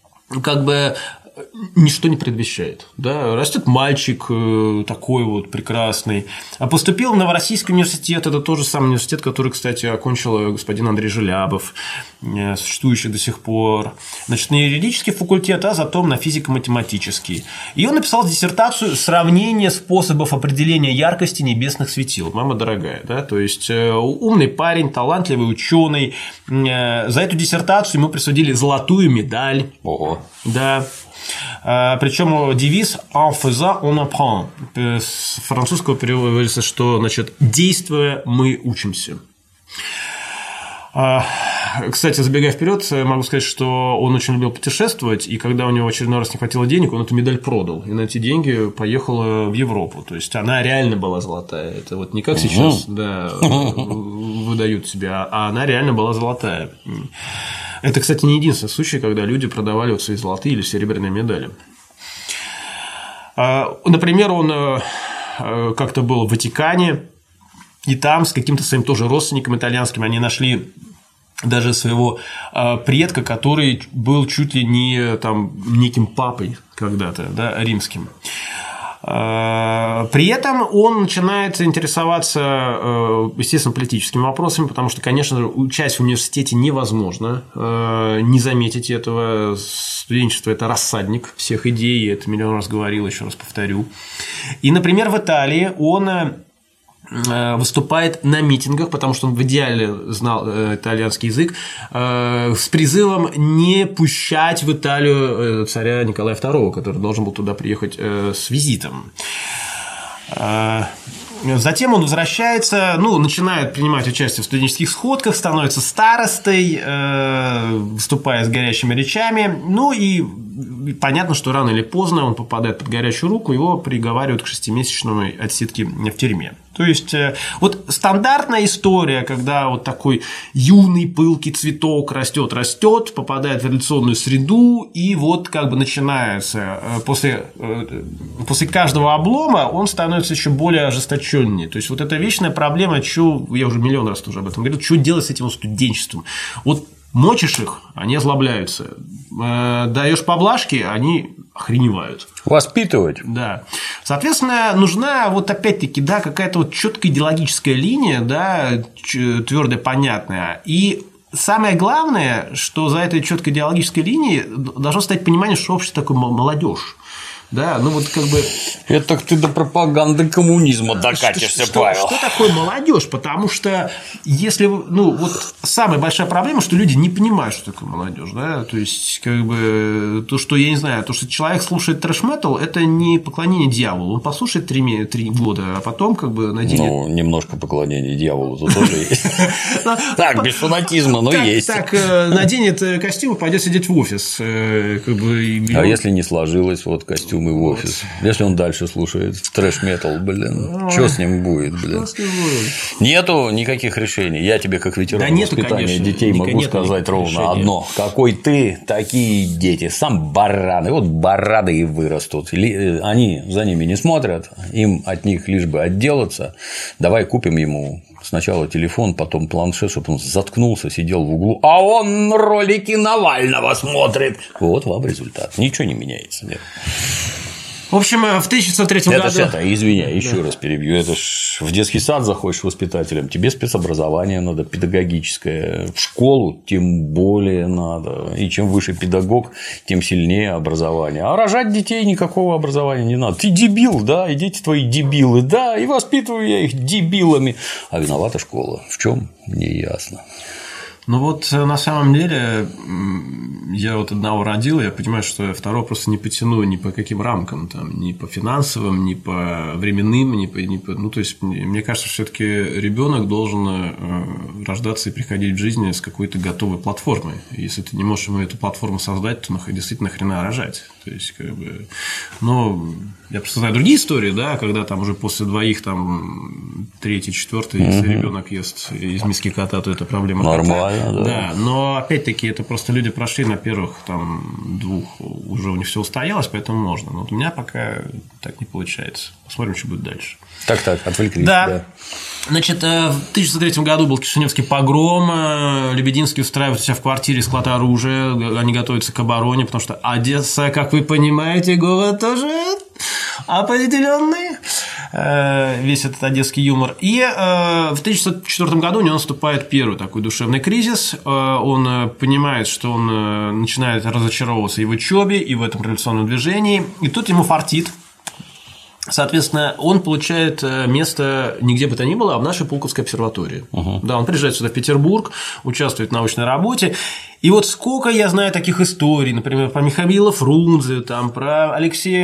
ничто не предвещает. Да? Растет мальчик такой прекрасный. А поступил в Новороссийский университет. Это тот же самый университет, который, кстати, окончил господин Андрей Желябов, существующий до сих пор. Значит, на юридический факультет, а затем на физико-математический. И он написал диссертацию «Сравнение способов определения яркости небесных светил». Мама дорогая, да? То есть, умный парень, талантливый ученый. За эту диссертацию ему присудили золотую медаль. Ого. Да. Причем девиз «En faisant, on apprend». С французского переводится, что, действуя, мы учимся. Кстати, забегая вперед, могу сказать, что он очень любил путешествовать, и когда у него в очередной раз не хватило денег, он эту медаль продал, и на эти деньги поехал в Европу. То есть, она реально была золотая. Это не как сейчас выдают себя, а она реально была золотая. Это, кстати, не единственный случай, когда люди продавали свои золотые или серебряные медали. Например, он как-то был в Ватикане, и там с каким-то своим тоже родственником итальянским они нашли даже своего предка, который был чуть ли не неким папой когда-то, да, римским. При этом он начинает интересоваться, естественно, политическими вопросами, потому что, конечно, учась в университете невозможно не заметить этого. Студенчество – это рассадник всех идей, я это миллион раз говорил, еще раз повторю. И, например, в Италии он выступает на митингах, потому что он в идеале знал итальянский язык, с призывом не пущать в Италию царя Николая II, который должен был туда приехать с визитом. Затем он возвращается, начинает принимать участие в студенческих сходках, становится старостой, выступая с горячими речами, и понятно, что рано или поздно он попадает под горячую руку, его приговаривают к 6-месячной отсидке в тюрьме. То есть, вот стандартная история, когда вот такой юный пылкий цветок растет, попадает в реляционную среду, и вот как бы начинается после каждого облома он становится еще более ожесточеннее. То есть, вот эта вечная проблема, что я уже миллион раз тоже об этом говорил, что делать с этим студенчеством. Вот мочишь их, они озлобляются. Даешь поблажки, они охреневают. Воспитывать. Да. Соответственно, нужна вот опять-таки, да, какая-то вот четкая идеологическая линия, да, твердая, понятная. И самое главное, что за этой четкой идеологической линией должно стоять понимание, что общество такое молодежь. Да, ну вот как бы… Это так ты до пропаганды коммунизма докатишься, Павел. Что такое молодежь? Потому что если… Ну, вот самая большая проблема, что люди не понимают, что такое молодежь. Да? То есть, как бы, то, что, я не знаю, то, что человек слушает трэш-метал, это не поклонение дьяволу. Он послушает 3 года, а потом как бы наденет… Ну, немножко поклонение дьяволу тут тоже есть. Так, без фанатизма, но есть. Так, наденет костюм и пойдет сидеть в офис. А если не сложилось, вот костюм и в офис. Если он дальше слушает трэш-метал, блин, что с ним будет, блин? Нету никаких решений. Я тебе, как ветеран воспитания детей, могу сказать ровно одно. Какой ты, такие дети. Сам баран. И вот бараны и вырастут. Они за ними не смотрят, им от них лишь бы отделаться. Давай купим ему сначала телефон, потом планшет, чтобы он заткнулся, сидел в углу, а он ролики Навального смотрит. Вот вам результат. Ничего не меняется. Нет. В общем, в 1903 году… Это, извиняй, еще раз перебью. Это ж в детский сад заходишь воспитателем, тебе спецобразование надо, педагогическое. В школу тем более надо. И чем выше педагог, тем сильнее образование. А рожать детей никакого образования не надо. Ты дебил, да, и дети твои дебилы, да, и воспитываю я их дебилами. А виновата школа. В чем? Не ясно. Ну вот на самом деле я вот одного родил, я понимаю, что я второго просто не потяну ни по каким рамкам, там, ни по финансовым, ни по временным, ни по… Ну, то есть, мне кажется, все-таки ребенок должен рождаться и приходить в жизнь с какой-то готовой платформой. Если ты не можешь ему эту платформу создать, то действительно нахрена рожать. То есть, как бы, ну, я просто знаю другие истории, да, когда там уже после 2, там, 3, 4, если ребенок ест из миски кота, то это проблема. Нормально. Да, но опять-таки это просто люди прошли на первых там 2, уже у них все устоялось, поэтому можно. Но вот у меня пока так не получается. Посмотрим, что будет дальше. Так, отвлеклись. Да. Значит, в 1903 году был Кишиневский погром. Лебединский устраивает у себя в квартире склад оружия. Они готовятся к обороне, потому что Одесса, как вы понимаете, город тоже определенный. Весь этот одесский юмор. И в 1904 году у него наступает первый такой душевный кризис. Он понимает, что он начинает разочаровываться и в учебе, и в этом революционном движении. И тут ему фартит. Соответственно, он получает место нигде бы то ни было, а в нашей Пулковской обсерватории. Да, он приезжает сюда, в Петербург, участвует в научной работе. И вот сколько я знаю таких историй, например, про Михаила Фрунзе, там, про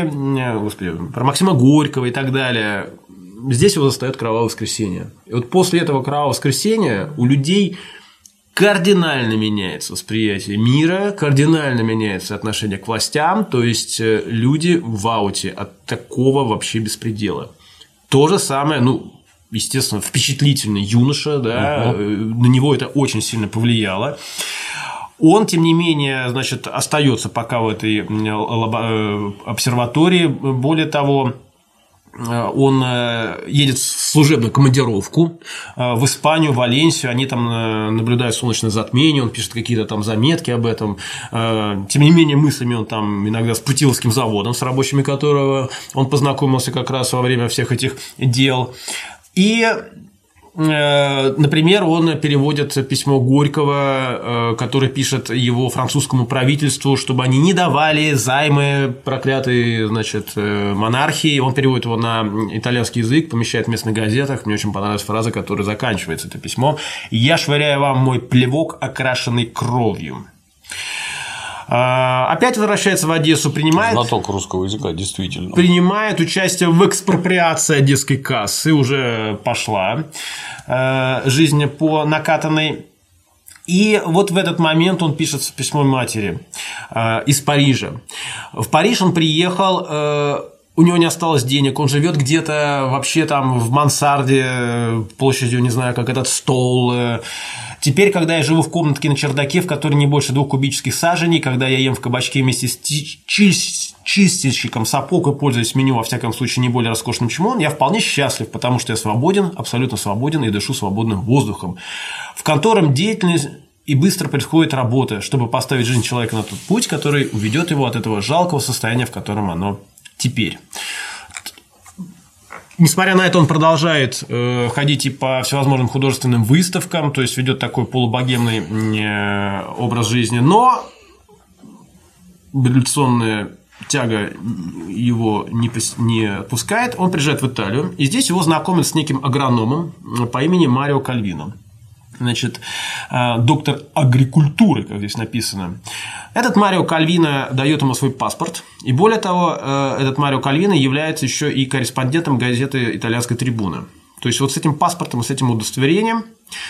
про Максима Горького и так далее. Здесь его застаёт кровавое воскресенье. И вот после этого кровавого воскресенья у людей кардинально меняется восприятие мира, кардинально меняется отношение к властям, то есть люди в ауте от такого вообще беспредела. То же самое, ну, естественно, впечатлительный юноша, да, на него это очень сильно повлияло. Он, тем не менее, значит, остается пока в этой обсерватории. Более того, он едет в служебную командировку в Испанию, в Валенсию, они там наблюдают солнечное затмение, он пишет какие-то там заметки об этом. Тем не менее, мыслями он там иногда с Путиловским заводом, с рабочими которого он познакомился как раз во время всех этих дел. И, например, он переводит письмо Горького, который пишет его французскому правительству, чтобы они не давали займы проклятой, значит, монархии. Он переводит его на итальянский язык, помещает в местных газетах. Мне очень понравилась фраза, которая заканчивается это письмо: «Я швыряю вам мой плевок, окрашенный кровью». Опять возвращается в Одессу, принимает… Знаток русского языка, действительно. Принимает участие в экспроприации одесской кассы, уже пошла жизнь по накатанной. И вот в этот момент он пишет письмо матери из Парижа. В Париж он приехал, у него не осталось денег, он живет где-то вообще там в мансарде площадью, не знаю, как этот стол. Теперь, когда я живу в комнатке на чердаке, в которой не больше 2 кубических саженей, когда я ем в кабачке вместе с чистильщиком сапог и пользуюсь меню, во всяком случае, не более роскошным, чем он, я вполне счастлив, потому что я свободен, абсолютно свободен и дышу свободным воздухом. В котором деятельность и быстро происходит работа, чтобы поставить жизнь человека на тот путь, который уведет его от этого жалкого состояния, в котором оно теперь. Несмотря на это, он продолжает ходить и по всевозможным художественным выставкам, то есть ведет такой полубогемный образ жизни, но революционная тяга его не отпускает. Он приезжает в Италию, и здесь его знакомят с неким агрономом по имени Марио Кальвино. Значит, доктор агрикультуры, как здесь написано. Этот Марио Кальвино дает ему свой паспорт. И более того, этот Марио Кальвино является еще и корреспондентом газеты «Итальянская трибуна». То есть, вот с этим паспортом, с этим удостоверением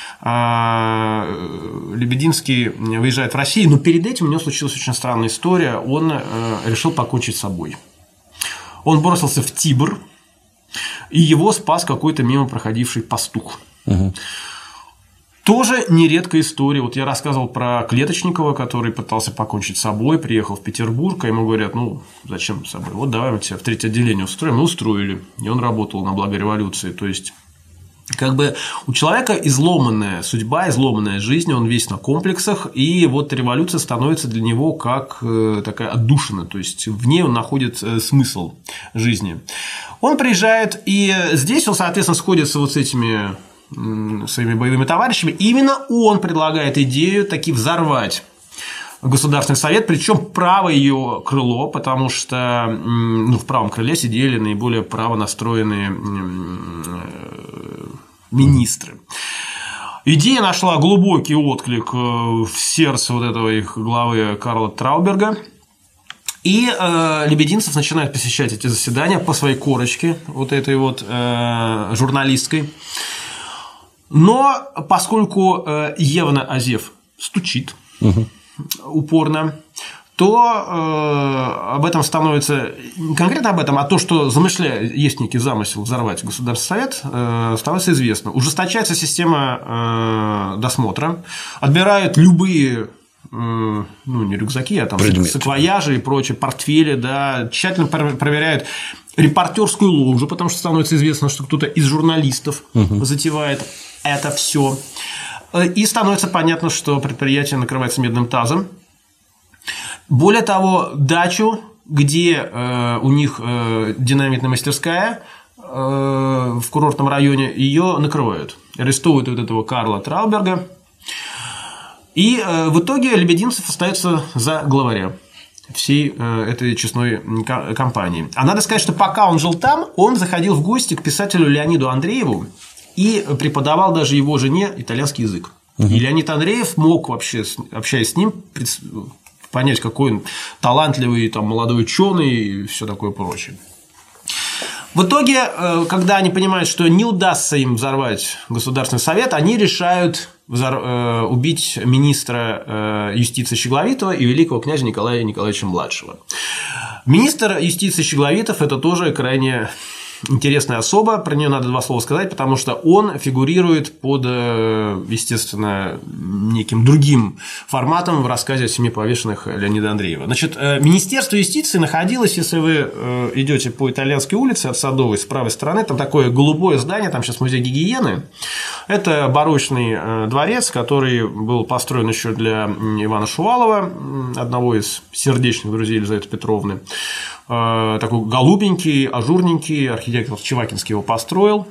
Лебединский выезжает в Россию. Но перед этим у него случилась очень странная история. Он решил покончить с собой. Он бросился в Тибр, и его спас какой-то мимо проходивший пастух. Угу. Тоже нередкая история. Вот я рассказывал про Клеточникова, который пытался покончить с собой, приехал в Петербург, а ему говорят: ну, зачем с собой? Вот давай мы тебя в 3-е отделение устроим. Мы устроили. И он работал на благо революции. То есть, как бы у человека изломанная судьба, изломанная жизнь, он весь на комплексах, и вот революция становится для него как такая отдушина, то есть в ней он находит смысл жизни. Он приезжает, и здесь он, соответственно, сходится вот с этими своими боевыми товарищами. Именно он предлагает идею таки взорвать Государственный совет, причем правое ее крыло, потому что в правом крыле сидели наиболее правонастроенные министры. Идея нашла глубокий отклик в сердце вот этого их главы Карла Трауберга. И Лебединцев начинает посещать эти заседания по своей корочке, вот этой вот журналистской. Но поскольку Евна Азеф стучит упорно, то об этом становится, не конкретно об этом, а то, что есть некий замысел взорвать Государственный совет, становится известно. Ужесточается система досмотра, отбирают любые, не рюкзаки, а там саквояжи и прочие, портфели, да, тщательно проверяют репортерскую ложу, потому что становится известно, что кто-то из журналистов затевает это все. И становится понятно, что предприятие накрывается медным тазом. Более того, дачу, где у них динамитная мастерская в курортном районе, ее накрывают. Арестовывают вот этого Карла Трауберга. И в итоге Лебединцев остается за главаря всей этой честной компании. А надо сказать, что пока он жил там, он заходил в гости к писателю Леониду Андрееву и преподавал даже его жене итальянский язык. И Леонид Андреев мог вообще, общаясь с ним, понять, какой он талантливый там, молодой ученый и все такое прочее. В итоге, когда они понимают, что не удастся им взорвать Государственный совет, они решают убить министра юстиции Щегловитова и великого князя Николая Николаевича-младшего. Министр юстиции Щегловитов – это тоже крайне интересная особа, про нее надо 2 слова сказать, потому что он фигурирует под, естественно, неким другим форматом в рассказе о 7 повешенных Леонида Андреева. Значит, Министерство юстиции находилось, если вы идете по Итальянской улице от Садовой с правой стороны, там такое голубое здание, там сейчас музей гигиены. Это барочный дворец, который был построен еще для Ивана Шувалова, одного из сердечных друзей Елизаветы Петровны. Такой голубенький, ажурненький, архитектор Чевакинский его построил.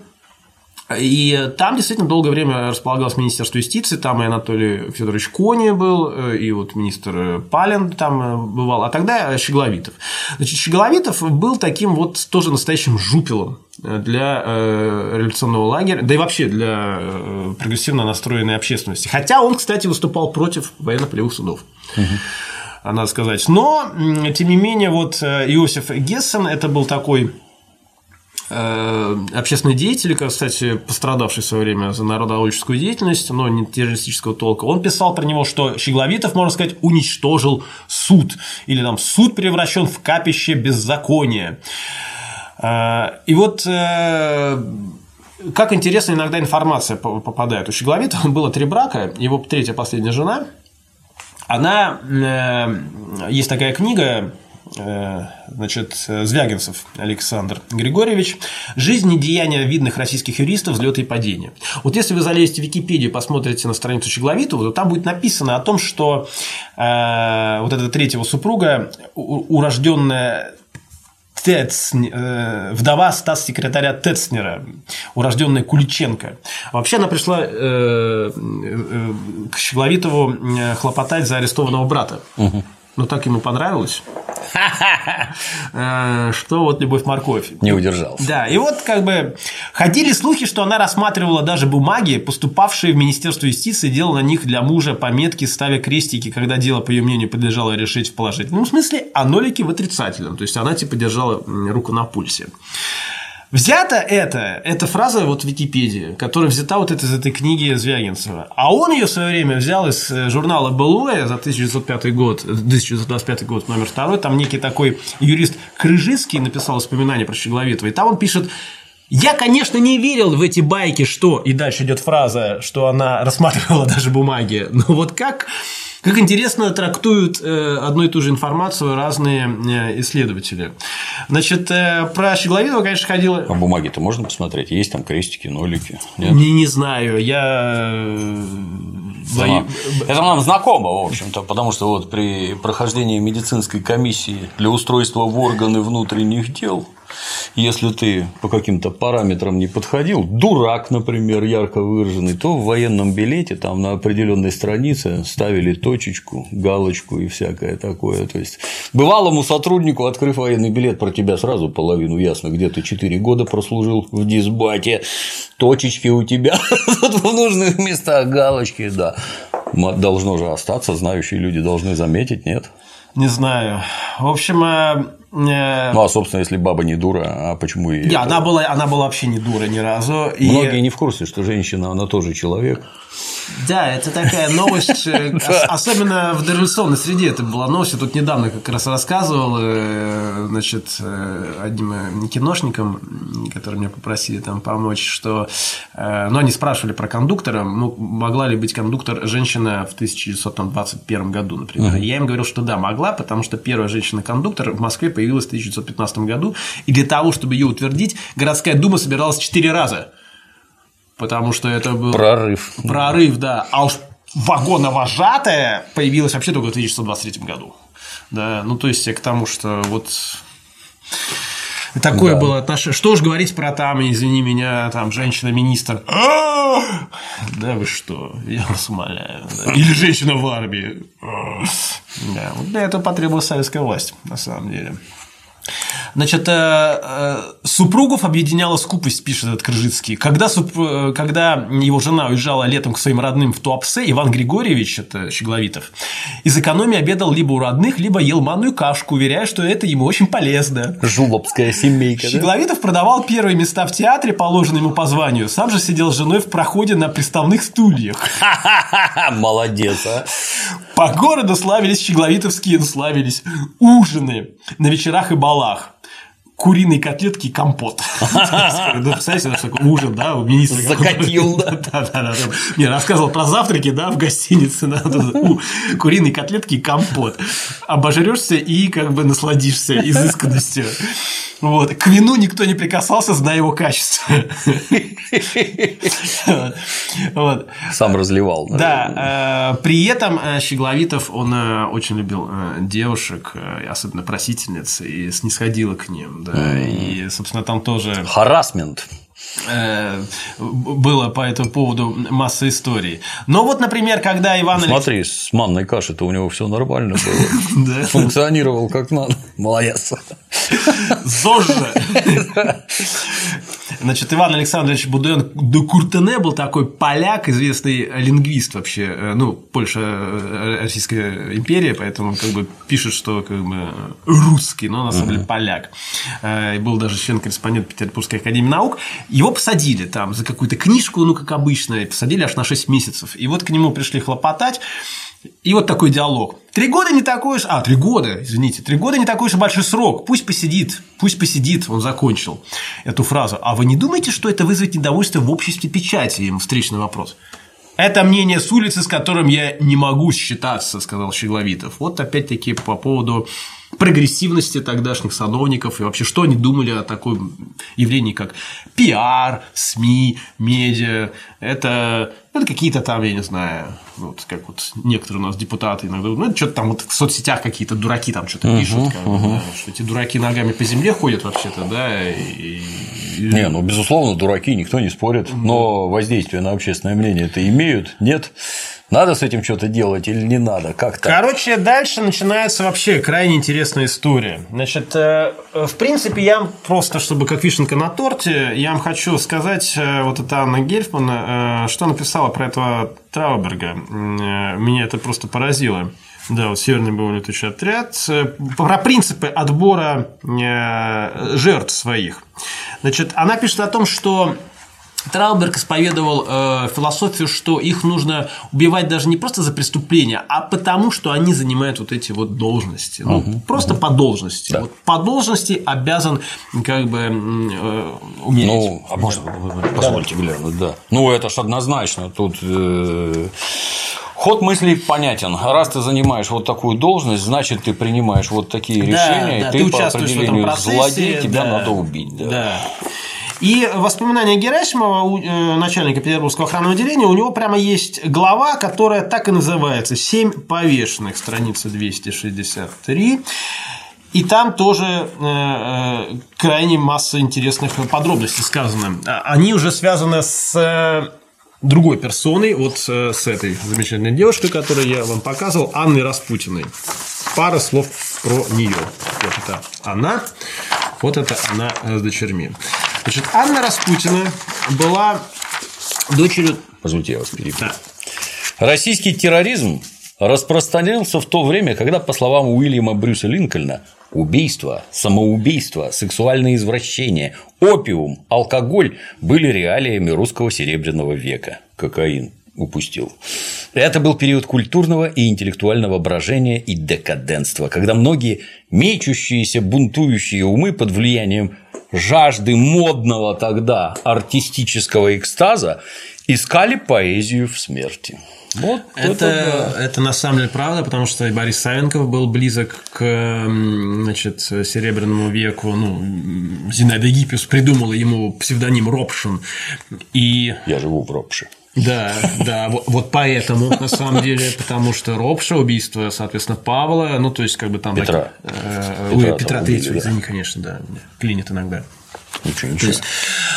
И там действительно долгое время располагалось Министерство юстиции, там и Анатолий Федорович Кони был, и вот министр Палин там бывал, а тогда Щегловитов. Значит, Щегловитов был таким вот тоже настоящим жупелом для революционного лагеря, да и вообще для прогрессивно настроенной общественности. Хотя он, кстати, выступал против военно-полевых судов. Надо сказать. Но, тем не менее, вот Иосиф Гессен – это был такой общественный деятель, кстати, пострадавший в свое время за народовольческую деятельность, но не террористического толка, он писал про него, что Щегловитов, можно сказать, уничтожил суд, или там суд превращен в капище беззакония. И вот как интересно иногда информация попадает. У Щегловитова было 3 брака, его 3-я последняя жена, она, есть такая книга, значит, Звягинцев Александр Григорьевич «Жизнь и деяния видных российских юристов, взлеты и падения». Вот если вы залезете в Википедию, посмотрите на страницу Щегловитова, то там будет написано о том, что вот эта 3-я супруга, урожденная вдова статс-секретаря Тецнера, урожденная Куличенко. Вообще она пришла к Щегловитову хлопотать за арестованного брата. Но так ему понравилось, что вот любовь-морковь. Не удержался. Да, и вот как бы ходили слухи, что она рассматривала даже бумаги, поступавшие в Министерство юстиции, делала на них для мужа пометки, ставя крестики, когда дело, по ее мнению, подлежало решить в положительном смысле, а нолики в отрицательном. То есть она типа держала руку на пульсе. Взята эта фраза вот в Википедии, которая взята вот из этой книги Звягинцева. А он ее в свое время взял из журнала «Былое» за 1925 год, 1925 год, номер 2. Там некий такой юрист Крыжицкий написал воспоминания про Щегловитова. И там он пишет: «Я, конечно, не верил в эти байки, что…» И дальше идет фраза, что она рассматривала даже бумаги. Но вот как интересно трактуют одну и ту же информацию разные исследователи. Значит, про Щегловитова, конечно, ходило… А бумаги-то можно посмотреть? Есть там крестики, нолики? Нет? Не знаю. Это нам знакомо, в общем-то, потому что вот при прохождении медицинской комиссии для устройства в органы внутренних дел, если ты по каким-то параметрам не подходил, дурак, например, ярко выраженный, то в военном билете там на определенной странице ставили точечку, галочку и всякое такое. То есть бывалому сотруднику, открыв военный билет, про тебя сразу половину ясно, где ты 4 года прослужил в дисбате, точечки у тебя в нужных местах, галочки, да. Должно же остаться, знающие люди должны заметить, нет? Не знаю. В общем… Ну, а, собственно, если баба не дура, а почему и… Да, она была вообще не дура ни разу. Многие не в курсе, что женщина, она тоже человек. Да, это такая новость, особенно в дореволюционной среде это была новость. Я тут недавно как раз рассказывал, значит, одним киношникам, которые меня попросили там помочь, что… Ну, они спрашивали про кондуктора, ну, могла ли быть кондуктор женщина в 1921 году, например. Я им говорил, что да, могла, потому что первая женщина-кондуктор в Москве появилась в 1915 году, и для того, чтобы ее утвердить, городская дума собиралась 4 раза. Потому что это был… Прорыв, да. А уж вагоновожатая появилась вообще только в 1923 году. Да, ну, то есть, к тому, что вот… Такое было отношение. Что уж говорить про там, извини меня, там, женщина-министр. Да вы что, я вас умоляю. Или женщина в армии. Да, вот для этого потребовалась советская власть, на самом деле. Значит, супругов объединяла скупость, пишет этот Крыжицкий. Когда его жена уезжала летом к своим родным в Туапсе, Иван Григорьевич, это Щегловитов, из экономии обедал либо у родных, либо ел манную кашку, уверяя, что это ему очень полезно. Жулобская семейка. Щегловитов продавал первые места в театре, положенные ему по званию. Сам же сидел с женой в проходе на приставных стульях. Молодец, а. По городу славились щегловитовские ужины на вечерах и балах. Куриные котлетки и компот. Представляете, такой ужин, да, у министра. Закатил, да. Да. Не, рассказывал про завтраки, да, в гостинице. Куриные котлетки и компот. Обожрешься и как бы насладишься изысканностью. Вот. К вину никто не прикасался, зная его качество. Вот. Сам разливал. Да. При этом Щегловитов, он очень любил девушек, особенно просительниц, и снисходил к ним. Да. И, собственно, там тоже… Харассмент. Было по этому поводу масса историй. Но вот, например, когда Иван… Смотри, с манной кашей-то у него все нормально было. Функционировал как надо. Молодец. ЗОЖ же. Значит, Иван Александрович Бодуэн де Куртене был такой поляк, известный лингвист вообще. Ну, Польша, Российская империя, поэтому как бы пишет, что как бы русский, но на самом деле поляк. И был даже член-корреспондент Петербургской академии наук. Его посадили там за какую-то книжку, ну, как обычно, и посадили аж на 6 месяцев. И вот к нему пришли хлопотать. И вот такой диалог. 3 года не такой уж... 3 года, извините. 3 года не такой уж и большой срок. Пусть посидит. Он закончил эту фразу. А вы не думаете, что это вызовет недовольство в обществе печати? Ему встречный вопрос. Это мнение с улицы, с которым я не могу считаться, сказал Щегловитов. Вот опять-таки по поводу прогрессивности тогдашних сановников и вообще, что они думали о таком явлении, как пиар, СМИ, медиа. Это какие-то там, я не знаю, вот как вот некоторые у нас депутаты иногда, ну, что-то там вот в соцсетях какие-то дураки там что-то пишут, да, что эти дураки ногами по земле ходят вообще-то, да. Не, ну, безусловно, дураки, никто не спорит, но воздействие на общественное мнение это имеют, нет? Надо с этим что-то делать или не надо? Как-то. Короче, дальше начинается вообще крайне интересная история. Значит, в принципе, я просто, чтобы как вишенка на торте, я вам хочу сказать, вот это Анна Гельфман, что написала про этого Трауберга. Меня это просто поразило. Да, вот Северный боевой летучий отряд. Про принципы отбора жертв своих. Значит, она пишет о том, что Трауберг исповедовал философию, что их нужно убивать даже не просто за преступления, а потому, что они занимают вот эти вот должности. Ну, просто по должности. Да. Вот по должности обязан как бы умереть. Ну, а можно, позвольте глянуть, да. Ну, это ж однозначно. Тут ход мыслей понятен. Раз ты занимаешь вот такую должность, значит, ты принимаешь вот такие решения, да, и ты по определению злодей, тебя надо убить. Да. И воспоминания Герасимова, начальника Петербургского охранного отделения, у него прямо есть глава, которая так и называется «7 повешенных», страница 263. И там тоже крайне масса интересных подробностей сказано. Они уже связаны с другой персоной, вот с этой замечательной девушкой, которую я вам показывал, Анной Распутиной. Пара слов про нее. Вот это она, вот это она с дочерьми. Значит, Анна Распутина была дочерью... Позвольте, я вас перебью. Да. Российский терроризм распространился в то время, когда, по словам Уильяма Брюса Линкольна, убийство, самоубийство, сексуальные извращения, опиум, алкоголь были реалиями русского серебряного века. Кокаин упустил. Это был период культурного и интеллектуального брожения и декаденства, когда многие мечущиеся, бунтующие умы под влиянием жажды модного тогда артистического экстаза искали поэзию в смерти. Вот это на самом деле правда, потому что и Борис Савенков был близок к, значит, Серебряному веку. Ну, Зинаида Гиппиус придумала ему псевдоним Ропшин. И... Я живу в Ропше. Да, вот поэтому, на самом деле, потому что Ропша, убийство, соответственно, Павла, ну, то есть, как бы там... Петра Третьего, извини, конечно, да, клинит иногда. Ничего. То есть,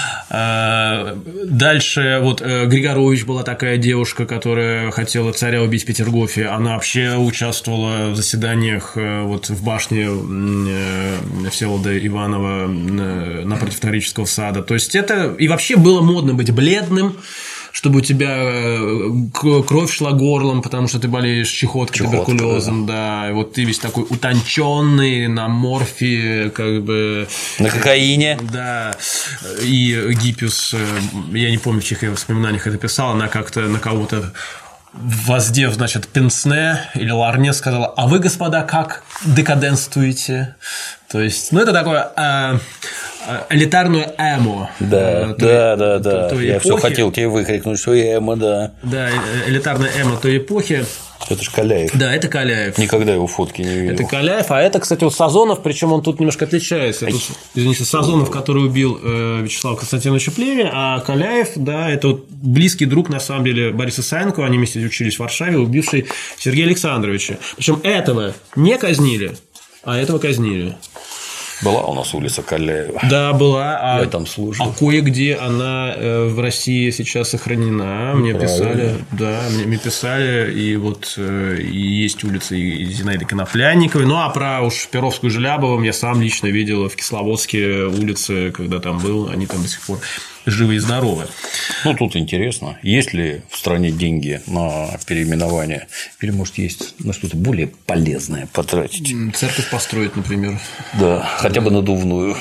дальше вот Григорович была такая девушка, которая хотела царя убить в Петергофе. Она вообще участвовала в заседаниях вот в башне Всеволода Иванова напротив Таврического сада. То есть это и вообще было модно быть бледным, чтобы у тебя кровь шла горлом, потому что ты болеешь чехоткой, туберкулезом, да. И вот ты весь такой утонченный, на морфе, как бы. На кокаине. Да. И Гиппиус, я не помню, в чьих воспоминаниях это писал, она как-то на кого-то, воздев, значит, пенсне или ларне, сказала: а вы, господа, как декаденствуете? То есть, ну, это такое элитарное эмо. Да. Я все хотел тебе выкрикнуть, что эмо, да. Да, элитарное эмо той эпохи. Это же Каляев. Да, это Каляев. Никогда его фотки не видел. Это Каляев, а это, кстати, вот Сазонов, причем он тут немножко отличается. Тут, извините, Сазонов, который убил Вячеслава Константиновича Плеве, а Каляев, да, это вот близкий друг, на самом деле, Бориса Савенкова, они вместе учились в Варшаве, убивший Сергея Александровича. Причем этого не казнили, а этого казнили. Была у нас улица Каляева. Да, была. Я там служил. А кое-где она в России сейчас сохранена. Мне писали. Да, мне писали. И вот и есть улица и Зинаиды Конопляниковой. Ну, а про уж Перовскую и Желябовым я сам лично видел в Кисловодске улицы, когда там был. Они там до сих пор живы и здоровы. Ну, тут интересно, есть ли в стране деньги на переименование, или, может, есть на что-то более полезное потратить? Церковь построить, например. Да, хотя бы надувную.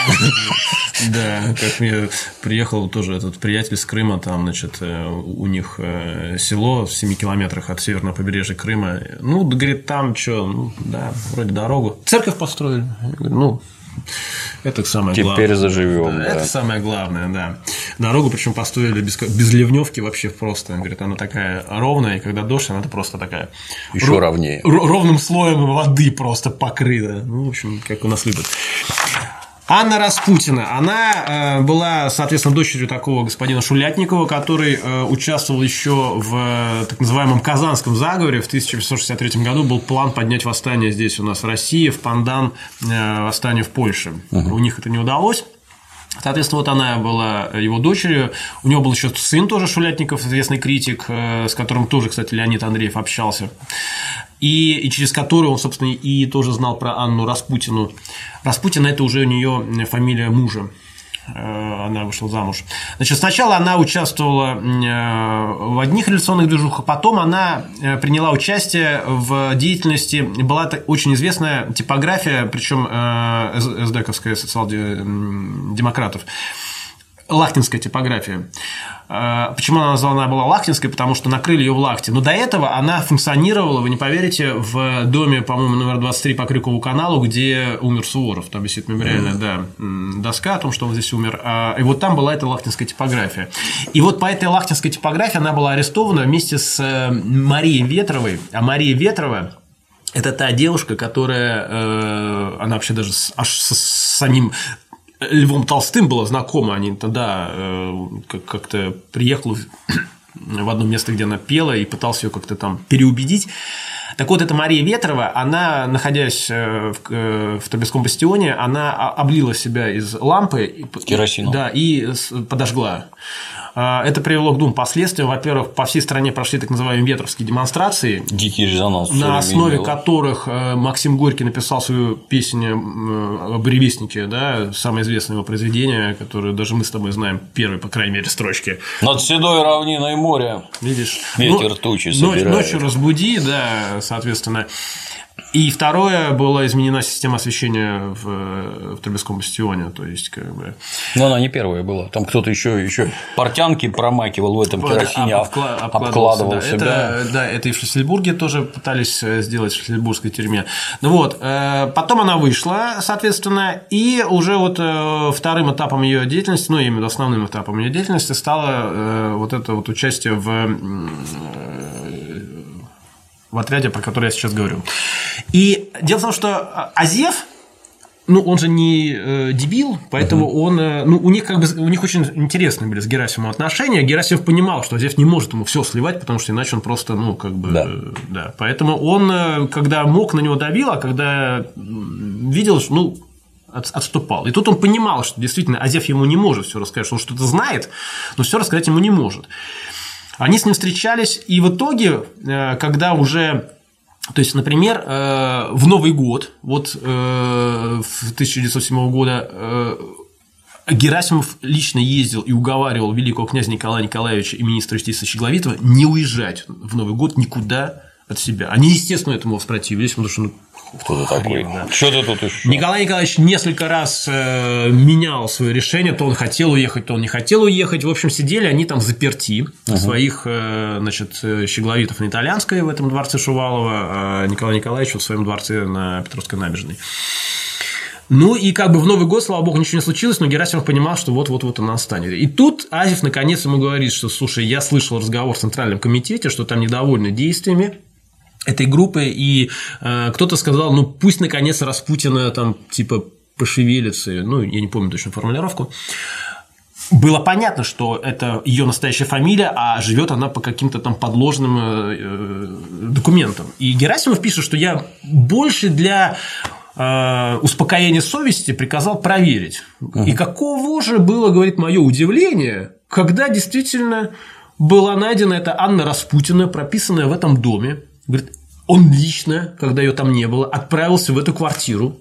Да, как мне приехал тоже этот приятель с Крыма, там, значит, у них село в 7 километрах от северного побережья Крыма. Ну, говорит, там что, ну, да, вроде дорогу. Церковь построили. Ну, это самое главное. Теперь заживем. Да, это самое главное, да. Дорогу, причем построили без ливневки вообще просто. Он говорит, она такая ровная, и когда дождь, она просто такая еще ровнее. Ровным слоем воды просто покрыта. Ну, в общем, как у нас любят. Анна Распутина, она была, соответственно, дочерью такого господина Шулятникова, который участвовал еще в так называемом Казанском заговоре. В 1863 году был план поднять восстание здесь у нас в России, в пандан восстанию в Польше. У них это не удалось. Соответственно, вот она была его дочерью. У него был еще сын тоже Шулятников, известный критик, с которым тоже, кстати, Леонид Андреев общался. И через который он, собственно, и тоже знал про Анну Распутину. Распутина – это уже у нее фамилия мужа. Она вышла замуж. Значит, сначала она участвовала в одних революционных движухах, потом она приняла участие в деятельности. Была очень известная типография, причем эсдэковская, социал-демократов. Лахтинская типография. Почему она названа была Лахтинской? Потому что накрыли ее в Лахте. Но до этого она функционировала, вы не поверите, в доме, по-моему, номер 23 по Крюкову каналу, где умер Суворов. Там висит мемориальная доска о том, что он здесь умер. И вот там была эта лахтинская типография. И вот по этой лахтинской типографии она была арестована вместе с Марией Ветровой. А Мария Ветрова – это та девушка, которая, она вообще даже аж с самим Львом Толстым была знакома, они тогда как-то приехала в одно место, где она пела, и пытался ее как-то там переубедить. Так вот, эта Мария Ветрова, она, находясь в Трубецком бастионе, она облила себя из лампы керосином. Да, и подожгла. Это привело к двум последствиям. Во-первых, по всей стране прошли так называемые ветровские демонстрации, дикий резонанс, на основе которых Максим Горький написал свою песню о буревестнике, да, самое известное его произведение, которое даже мы с тобой знаем, первой, по крайней мере, строчки. Над седой равниной моря. Видишь? Ветер тучи собирает. Ночью разбуди, да, соответственно. И второе, была изменена система освещения в Трубецком бастионе, то есть, как бы… Но она не первая была, там кто-то еще портянки промакивал в этом керосине, обкладывал себя. Это и в Шлиссельбурге тоже пытались сделать, в Шлиссельбургской тюрьме. Ну вот, потом она вышла, соответственно, и уже вот вторым этапом ее деятельности, ну, именно основным этапом ее деятельности стало вот это вот участие в отряде, про который я сейчас говорю. И дело в том, что Азеф, ну, он же не дебил, поэтому он… Ну, у них очень интересные были с Герасимовым отношения. Герасимов понимал, что Азеф не может ему все сливать, потому что иначе он просто, ну, как бы… Да. Поэтому он, когда мог, на него давил, а когда видел, что, ну, отступал. И тут он понимал, что действительно Азеф ему не может все рассказать, что он что-то знает, но все рассказать ему не может. Они с ним встречались, и в итоге, когда уже, то есть, например, в Новый год, вот в 1907 года Герасимов лично ездил и уговаривал великого князя Николая Николаевича и министра юстиции Щегловитова не уезжать в Новый год никуда от себя. Они, естественно, этому воспротивились, потому что… Кто ты такой? Да. Что ты тут еще? Николай Николаевич несколько раз менял свое решение, то он хотел уехать, то он не хотел уехать. В общем, сидели они там заперти своих, значит, Щегловитов на Итальянской в этом дворце Шувалова, а Николай Николаевич в своем дворце на Петровской набережной. Ну, и как бы в Новый год, слава богу, ничего не случилось, но Герасимов понимал, что вот-вот он настанет. И тут Азеф наконец ему говорит, что, слушай, я слышал разговор в Центральном комитете, что там недовольны действиями этой группы, и кто-то сказал, ну, пусть, наконец, Распутина там, типа, пошевелится, ну, я не помню точную формулировку. Было понятно, что это ее настоящая фамилия, а живет она по каким-то там подложным документам. И Герасимов пишет, что я больше для успокоения совести приказал проверить. И каково же было, говорит, мое удивление, когда действительно была найдена эта Анна Распутина, прописанная в этом доме. Говорит, он лично, когда ее там не было, отправился в эту квартиру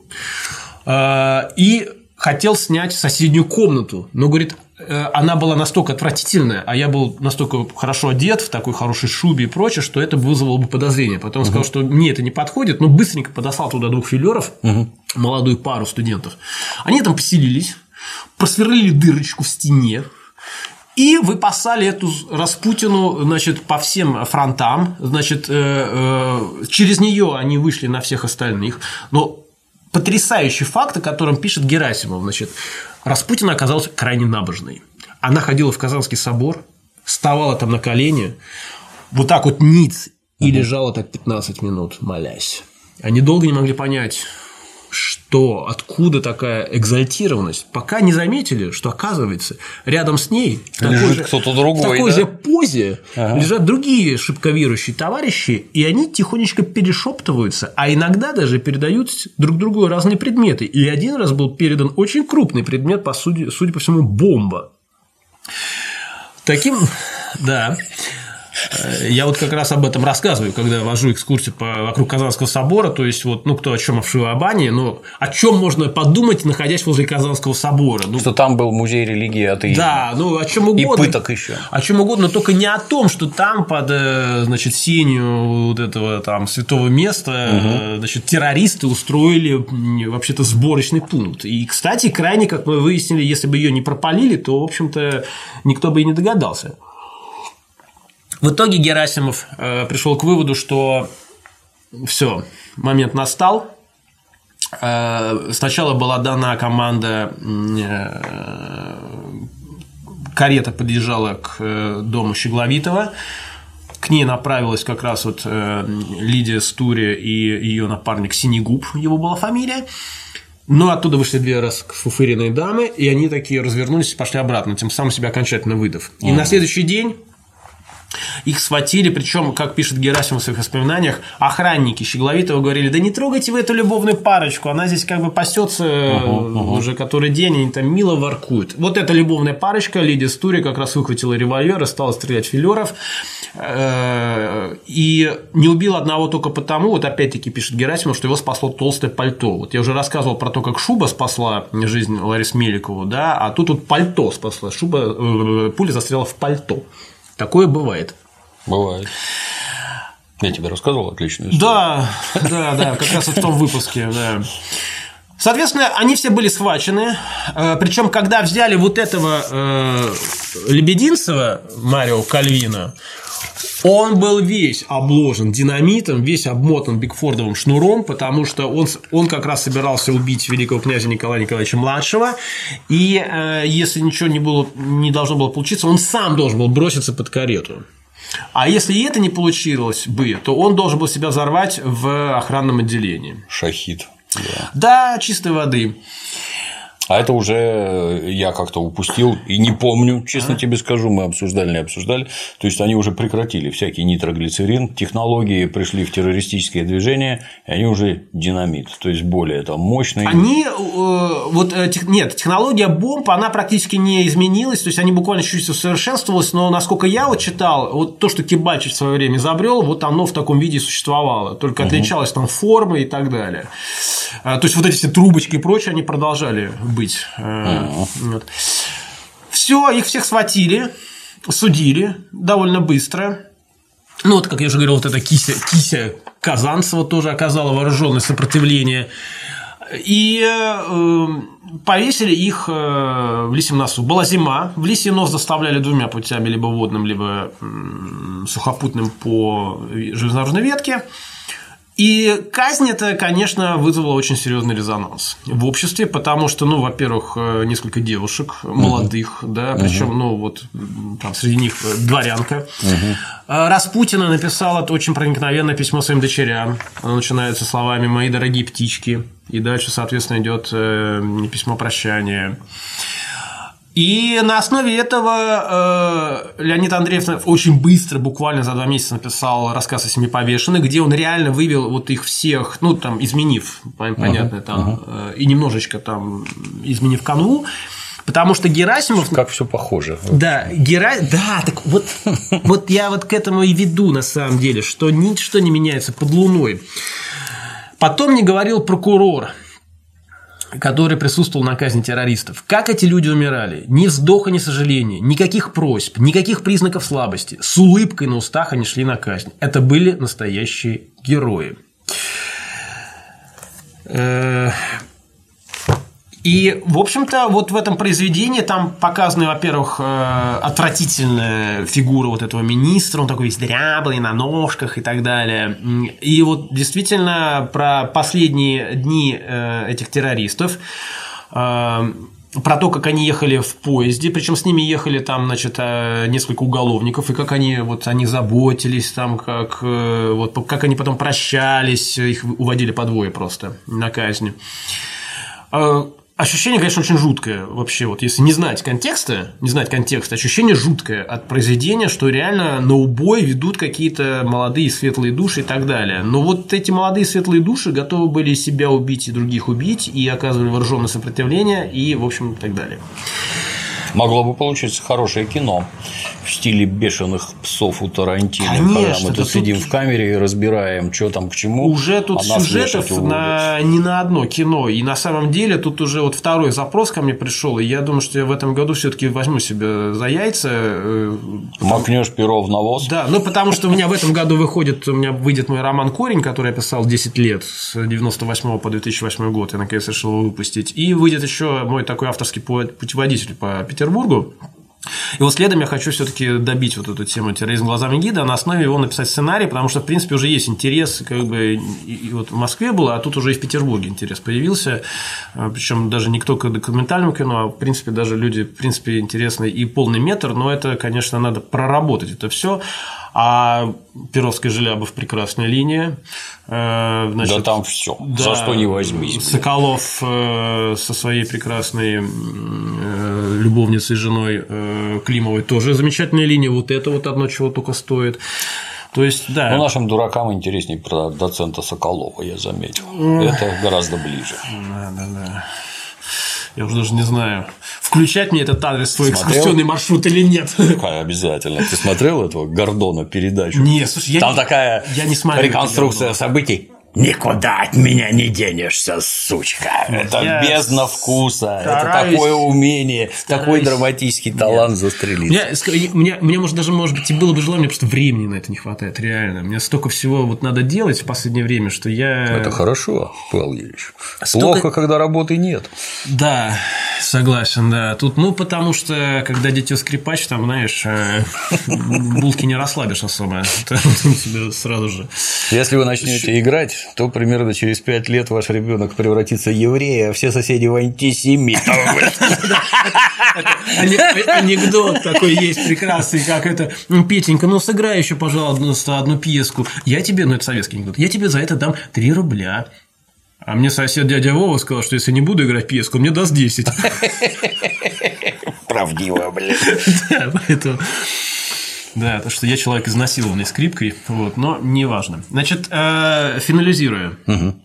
и хотел снять соседнюю комнату. Но, говорит, она была настолько отвратительная, а я был настолько хорошо одет, в такой хорошей шубе и прочее, что это вызвало бы подозрение. Потом он сказал, что мне это не подходит, но быстренько подослал туда 2 филеров, молодую пару студентов. Они там поселились, просверлили дырочку в стене и выпасали эту Распутину, значит, по всем фронтам. Значит, через нее они вышли на всех остальных. Но потрясающий факт, о котором пишет Герасимов, значит, Распутина оказалась крайне набожной. Она ходила в Казанский собор, вставала там на колени, вот так вот ниц, и лежала так 15 минут, молясь. Они долго не могли понять, что, откуда такая экзальтированность, пока не заметили, что, оказывается, рядом с ней в такой же позе лежат другие шибко верующие товарищи, и они тихонечко перешептываются, а иногда даже передают друг другу разные предметы. И один раз был передан очень крупный предмет, судя по всему, бомба. Таким, да. Я вот как раз об этом рассказываю, когда вожу экскурсию вокруг Казанского собора. То есть, вот, ну, кто о чем в Албании, но о чем можно подумать, находясь возле Казанского собора? Ну, что там был музей религии атеизма. Да, ну о чем угодно. И пыток еще. О чем угодно, но только не о том, что там под, значит, сенью вот этого там святого места, значит, террористы устроили вообще-то сборочный пункт. И, кстати, крайне, как мы выяснили, если бы ее не пропалили, то, в общем-то, никто бы и не догадался. В итоге Герасимов пришел к выводу, что все, момент настал. Сначала была дана команда, карета подъезжала к дому Щегловитова, к ней направилась как раз вот Лидия Стурия и ее напарник Синегуб, его была фамилия. Но оттуда вышли 2 расфуфыренные дамы, и они такие развернулись и пошли обратно, тем самым себя окончательно выдав. И на следующий день их схватили, причем, как пишет Герасимов в своих воспоминаниях, охранники Щегловитова говорили: да не трогайте вы эту любовную парочку, она здесь как бы пасется уже который день, они там мило воркуют. Вот эта любовная парочка, Лидия Стурия, как раз выхватила револьвер и стала стрелять в филеров, и не убила одного только потому, вот опять-таки пишет Герасимов, что его спасло толстое пальто. Вот я уже рассказывал про то, как шуба спасла жизнь Ларисы Меликову, да, а тут вот пальто спасло, пуля застряла в пальто. Такое бывает. Бывает. Я тебе рассказывал отличную историю. Да, как раз в том выпуске, да. Соответственно, они все были схвачены. Причем, когда взяли вот этого Лебединцева, Марио Кальвина, он был весь обложен динамитом, весь обмотан бигфордовым шнуром, потому что он как раз собирался убить великого князя Николая Николаевича младшего, и если ничего не должно было получиться, он сам должен был броситься под карету. А если и это не получилось бы, то он должен был себя взорвать в охранном отделении. Шахид. Да, чистой воды. А это уже я как-то упустил и не помню, честно тебе скажу, мы обсуждали, не обсуждали. То есть они уже прекратили всякий нитроглицерин, технологии пришли в террористическое движение, и они уже динамит, то есть более там мощные. Нет, технология бомб, она практически не изменилась, то есть они буквально чуть-чуть усовершенствовались, но насколько я вот читал, вот то, что Кибальчич в свое время изобрел, вот оно в таком виде существовало, только отличалось там формой и так далее. То есть вот эти все трубочки и прочее, они продолжали быть. Вот. Все, их всех схватили, судили довольно быстро. Ну, вот, как я уже говорил, вот эта Кися Казанцева тоже оказала вооруженное сопротивление. И повесили их в Лисьем носу. Была зима, в Лисий нос доставляли 2 путями, либо водным, либо сухопутным по железнодорожной ветке. И казнь эта, конечно, вызвала очень серьезный резонанс в обществе, потому что, ну, во-первых, несколько девушек молодых, да, причем, ну, вот там среди них дворянка. Распутина написала очень проникновенное письмо своим дочерям. Оно начинается словами: «Мои дорогие птички», и дальше, соответственно, идет письмо прощания. И на основе этого Леонид Андреев очень быстро, буквально за 2 месяца, написал рассказ о 7 повешенных, где он реально вывел вот их всех, ну, там, изменив, понятно, там, и немножечко там изменив канву. Потому что Герасимов… Как все похоже. Да, так вот я вот к этому и веду, на самом деле, что ничто не меняется под луной. Потом мне говорил прокурор, который присутствовал на казни террористов. Как эти люди умирали? Ни вздоха, ни сожаления, никаких просьб, никаких признаков слабости. С улыбкой на устах они шли на казнь. Это были настоящие герои. И, в общем-то, вот в этом произведении там показаны, во-первых, отвратительная фигура вот этого министра, он такой весь дряблый, на ножках и так далее. И вот действительно про последние дни этих террористов, про то, как они ехали в поезде, причем с ними ехали там, значит, несколько уголовников, и как они заботились, там, как они потом прощались, их уводили по двое просто на казнь. Ощущение, конечно, очень жуткое вообще, вот если не знать контекста, ощущение жуткое от произведения, что реально на убой ведут какие-то молодые светлые души и так далее. Но вот эти молодые светлые души готовы были себя убить и других убить, и оказывали вооруженное сопротивление, и, в общем, и так далее. Могло бы получиться хорошее кино в стиле «Бешеных псов» у Тарантино. Конечно, когда мы тут сидим в камере и разбираем, что там к чему. Уже тут сюжетов не на одно кино. И на самом деле тут уже вот второй запрос ко мне пришел. И я думаю, что я в этом году все-таки возьму себе за яйца. Макнешь перо в навоз. Да, потому что у меня в этом году выйдет мой роман «Корень», который я писал 10 лет, с 98 по 2008 год. Я наконец решил его выпустить. И выйдет еще мой такой авторский путеводитель по Петербургу. И вот следом я хочу все-таки добить вот эту тему терроризм глазами гида, на основе его написать сценарий, потому что, в принципе, уже есть интерес, как бы, и вот в Москве было, а тут уже и в Петербурге интерес появился, причем даже не только к документальному кино, а в принципе даже люди, в принципе, интересны и полный метр, но это, конечно, надо проработать это все. А Перовская Желябов прекрасная линия. Значит, да там все, да, за что не возьми. Соколов со своей прекрасной любовницей, женой Климовой тоже замечательная линия. Вот это вот одно чего только стоит. То есть, да. Но нашим дуракам интереснее про доцента Соколова, я заметил. Это гораздо ближе. Да. Я уже даже не знаю, включать мне этот адрес в свой экскурсионный маршрут или нет. Обязательно. Ты смотрел этого Гордона передачу? Нет, слушай, там такая реконструкция событий. Никуда от меня не денешься, сучка. Это бездна вкуса. Это такое умение, такой драматический талант застрелиться. Мне может быть, и было бы желание, просто времени на это не хватает, реально. Мне столько всего вот надо делать в последнее время, что я… Это хорошо, Павел Юрьевич. Плохо, когда работы нет. Да, согласен, да. Тут, потому что, когда дитё скрипач, там, знаешь, булки не расслабишь особо. Тебе сразу же… Если вы начнете играть, то примерно через 5 лет ваш ребенок превратится в еврея, а все соседи в антисемитов. Анекдот такой есть прекрасный, как это: Петенька, сыграй еще, пожалуйста, одну пьеску. Я тебе, это советский анекдот, я тебе за это дам 3 рубля. А мне сосед дядя Вова сказал, что если не буду играть пьеску, он мне даст 10. Правдиво, блин. Да, поэтому… Да, потому что я человек изнасилованный скрипкой, вот, но неважно. Значит, финализируя.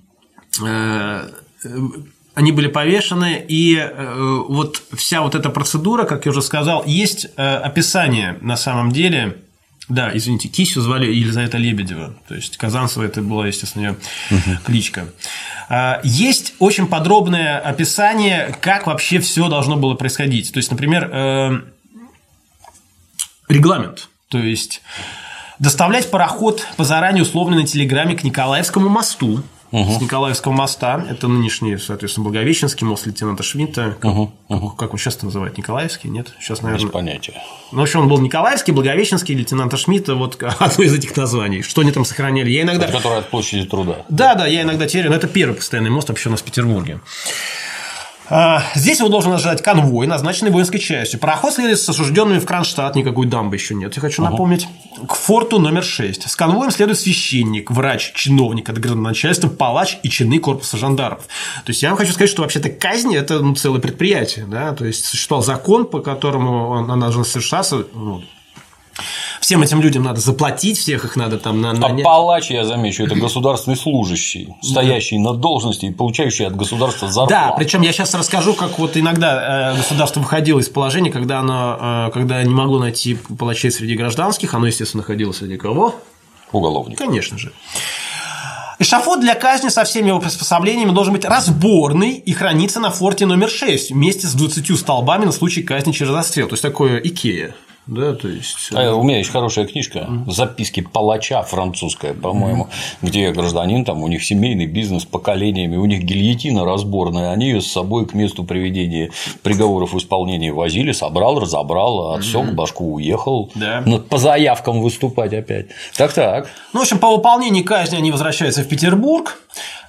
Они были повешены, и вот вся вот эта процедура, как я уже сказал, есть описание на самом деле. Да, извините, Кисю звали Елизавета Лебедева, то есть Казанцева это была, естественно, ее кличка. Есть очень подробное описание, как вообще все должно было происходить. То есть, например, регламент. То есть доставлять пароход по заранее условленной телеграмме к Николаевскому мосту. С Николаевского моста, это нынешний, соответственно, Благовещенский мост лейтенанта Шмидта. Как он сейчас называют? Николаевский? Нет? Сейчас, наверное… Без понятия. В общем, он был Николаевский, Благовещенский, лейтенанта Шмидта, вот одно из этих названий. Что они там сохраняли? Я иногда… Который от площади Труда. Да, я иногда теряю. Но это первый постоянный мост вообще у нас в Петербурге. Здесь его должен ожидать конвой, назначенный воинской частью. Пароход следует с осужденными в Кронштадт, никакой дамбы еще нет, я хочу напомнить, к форту номер 6. С конвоем следует священник, врач, чиновник от градоначальства, палач и чины корпуса жандармов. То есть я вам хочу сказать, что вообще-то казнь – это целое предприятие. Да? То есть существовал закон, по которому она должна совершаться. Всем этим людям надо заплатить, всех их надо там нанять. А палач, я замечу, это государственный служащий, стоящий на должности и получающий от государства зарплату. Да, причем я сейчас расскажу, как вот иногда государство выходило из положения, когда не могло найти палачей среди гражданских, оно, естественно, находилось среди кого? Уголовников. Конечно же. Эшафот для казни со всеми его приспособлениями должен быть разборный и храниться на форте номер 6 вместе с 20 столбами на случай казни через расстрел. То есть такое Икея. Да, то есть... У меня есть хорошая книжка «Записки палача», французская, по-моему, где гражданин, там у них семейный бизнес поколениями, у них гильотина разборная, они ее с собой к месту приведения приговоров в исполнение возили, собрал, разобрал, отсек, башку уехал, по заявкам выступать опять. Так. Ну, в общем, по выполнении казни они возвращаются в Петербург,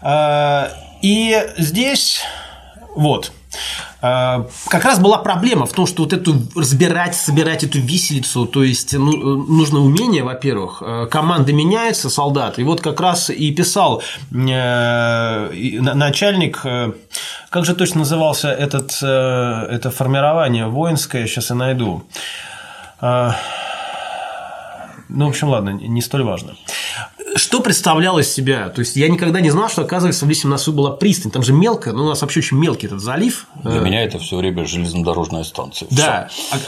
и здесь вот. Как раз была проблема в том, что вот собирать эту виселицу, то есть нужно умение, во-первых, команды меняются, солдаты, и вот как раз и писал начальник, как же точно назывался это формирование воинское, сейчас я найду. В общем, ладно, не столь важно. Что представляло из себя? То есть я никогда не знал, что, оказывается, в Лисьем носу была пристань. Там же мелко, у нас вообще очень мелкий этот залив. Для меня это все время железнодорожная станция. Да,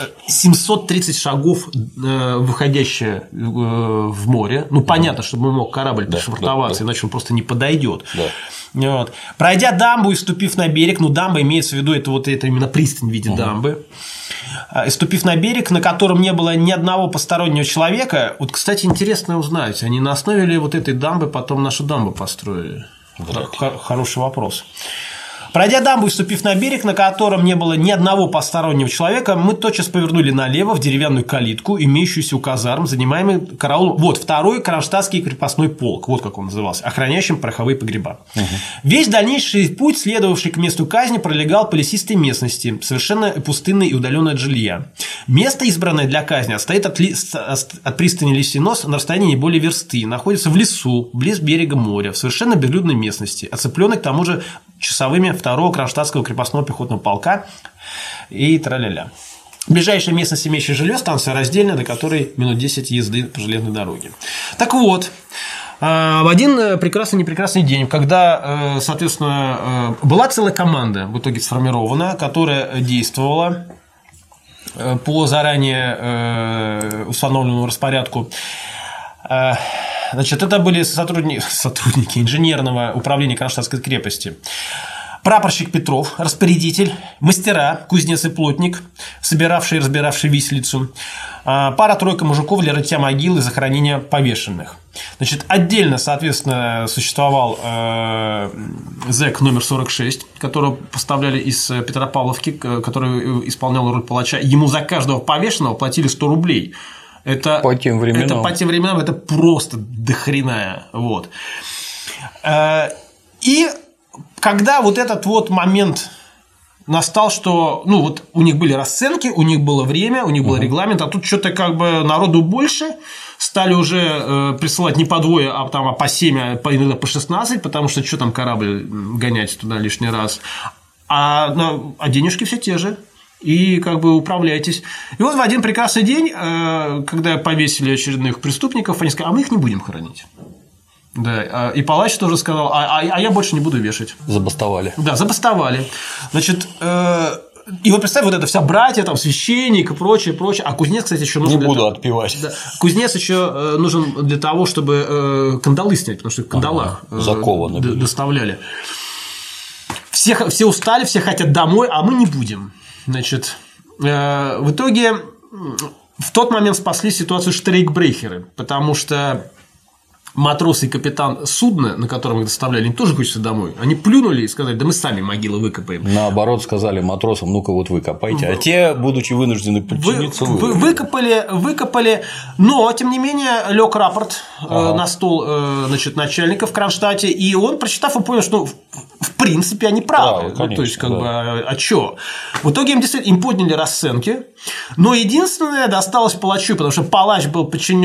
730 шагов, выходящие в море. Понятно, чтобы мог корабль пришвартоваться, иначе он просто не подойдет. Вот. Пройдя дамбу и ступив на берег, дамба имеется в виду, это именно пристань в виде дамбы. И ступив на берег, на котором не было ни одного постороннего человека, вот, кстати, интересно узнать, они на основе ли вот этой дамбы потом нашу дамбу построили? Хороший вопрос. Пройдя дамбу и ступив на берег, на котором не было ни одного постороннего человека, мы тотчас повернули налево в деревянную калитку, имеющуюся у казарм, занимаемый караулом. Вот, второй кронштадтский крепостной полк, вот как он назывался, охраняющим пороховые погреба. Весь дальнейший путь, следовавший к месту казни, пролегал по лесистой местности, совершенно пустынной и удаленной от жилья. Место, избранное для казни, отстоит от пристани Лисий нос на расстоянии не более версты, находится в лесу, близ берега моря, в совершенно безлюдной местности, оцепленной к тому же часовыми 2-го Кронштадтского крепостного пехотного полка и тра-ля-ля. Ближайшая местность, имеющая жилье, станция Раздельная, до которой минут 10 езды по железной дороге. Так вот, в один прекрасный день, когда, соответственно, была целая команда в итоге сформирована, которая действовала по заранее установленному распорядку. Значит, это были сотрудники инженерного управления Кронштадтской крепости. Прапорщик Петров, распорядитель, мастера, кузнец и плотник, собиравший и разбиравший виселицу, пара-тройка мужиков для рытья могил и захоронения повешенных. Значит, отдельно, соответственно, существовал зэк номер 46, которого поставляли из Петропавловки, который исполнял роль палача. Ему за каждого повешенного платили 100 рублей. По тем временам это просто дохрена. Вот. И когда вот этот вот момент настал, что у них были расценки, у них было время, у них был регламент, а тут что-то народу больше, стали уже присылать не по двое, а по 7, иногда по 16, потому что что там корабль гонять туда лишний раз, а денежки все те же. И управляйтесь. И вот в один прекрасный день, когда повесили очередных преступников, они сказали: а мы их не будем хоронить. Да. И палач тоже сказал: а я больше не буду вешать. Забастовали. Да, забастовали. Значит, и вот представь, вот это вся братья, там, священник и прочее. А кузнец, кстати, еще нужен. Не буду отпевать. Да. Кузнец еще нужен для того, чтобы кандалы снять, потому что в кандалах закованы доставляли. Все устали, все хотят домой, а мы не будем. Значит, в итоге в тот момент спасли ситуацию штрейкбрехеры, потому что матрос и капитан судна, на котором их доставляли, они тоже хочется домой. Они плюнули и сказали: да мы сами могилы выкопаем. Наоборот, сказали матросам: ну-ка, вот вы копайте. А те, будучи вынуждены подчиниться, выкопали, но, тем не менее, лег рапорт на стол, значит, начальника в Кронштадте, и он, прочитав, и понял, что в принципе они правы. Конечно, то есть, как бы, а чё? В итоге им подняли расценки, но единственное досталось палачу, потому что палач был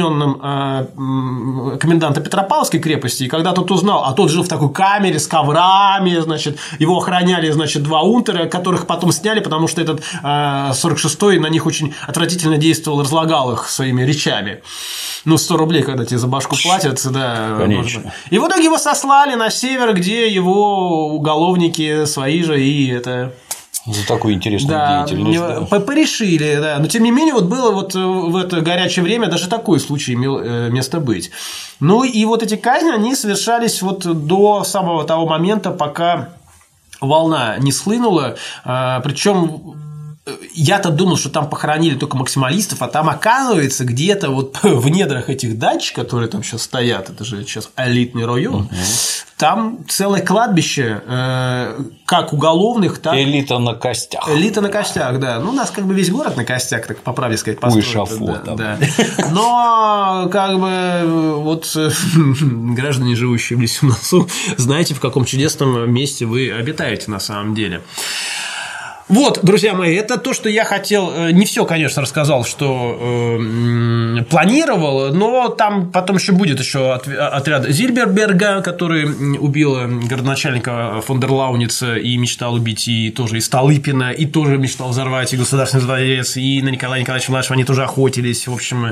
подчиненным коменданта Петропавловской крепости, и когда тот узнал, а тот жил в такой камере с коврами, значит, его охраняли, значит, 2 унтера, которых потом сняли, потому что этот 46-й на них очень отвратительно действовал, разлагал их своими речами. Ну, 100 рублей, когда тебе за башку платят, да. Конечно. И в итоге его сослали на север, где его уголовники свои же и это... За такую интересную деятельность. Порешили, да. Но, тем не менее, вот было вот в это горячее время даже такой случай имел место быть. Ну, и вот эти казни, они совершались вот до самого того момента, пока волна не схлынула. Причем я-то думал, что там похоронили только максималистов, а там, оказывается, где-то вот в недрах этих дач, которые там сейчас стоят, это же сейчас элитный район, там целое кладбище, как уголовных, так… Элита на костях. Элита на костях, да. Ну, у нас как бы весь город на костях, так по правде сказать, построен. Да. Но, как бы, вот граждане, живущие в Лисьем носу, знаете, в каком чудесном месте вы обитаете на самом деле. Вот, друзья мои, это то, что я хотел. Не все, конечно, рассказал, что планировал, но там потом еще будет отряд Зильберберга, который убил городоначальника фон дер Лауница и мечтал убить и тоже и Столыпина, и тоже мечтал взорвать и Государственный дворец, и на Николая Николаевича младшего они тоже охотились. В общем,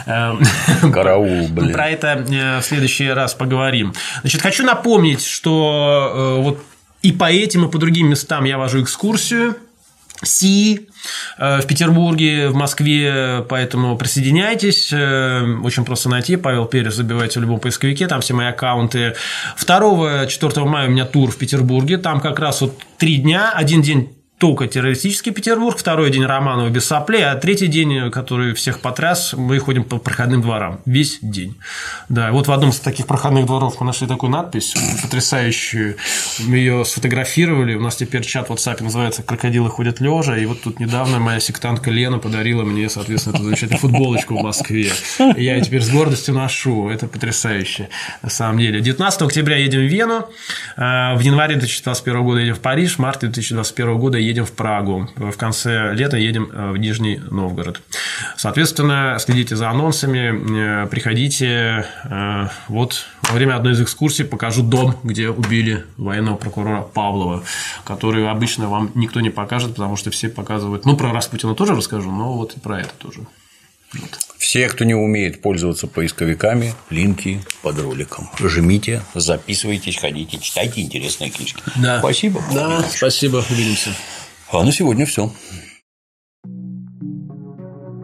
караул, блин. Про это в следующий раз поговорим. Значит, хочу напомнить, что вот и по этим, и по другим местам я вожу экскурсию СИ в Петербурге, в Москве, поэтому присоединяйтесь. Очень просто найти. Павел Перец забивайте в любом поисковике, там все мои аккаунты. 2-4 мая у меня тур в Петербурге, там как раз вот 3 дня, один день только террористический Петербург, 2-й день Романова без соплей, а 3-й день, который всех потряс, мы ходим по проходным дворам весь день. Да, вот в одном из таких проходных дворов мы нашли такую надпись потрясающую, мы ее сфотографировали, у нас теперь чат в WhatsApp называется «Крокодилы ходят лежа», и вот тут недавно моя сектантка Лена подарила мне, соответственно, эту замечательную футболочку в Москве, и я ее теперь с гордостью ношу, это потрясающе на самом деле. 19 октября едем в Вену, в январе 2021 года едем в Париж, в марте 2021 года едем в Прагу. В конце лета едем в Нижний Новгород. Соответственно, следите за анонсами, приходите. Вот во время одной из экскурсий покажу дом, где убили военного прокурора Павлова, который обычно вам никто не покажет, потому что все показывают. Ну, про Распутина тоже расскажу, но вот и про это тоже. Вот. Все, кто не умеет пользоваться поисковиками, линки под роликом. Жмите, записывайтесь, ходите, читайте интересные книжки. Да. Спасибо. Да, спасибо. Увидимся. А на сегодня все.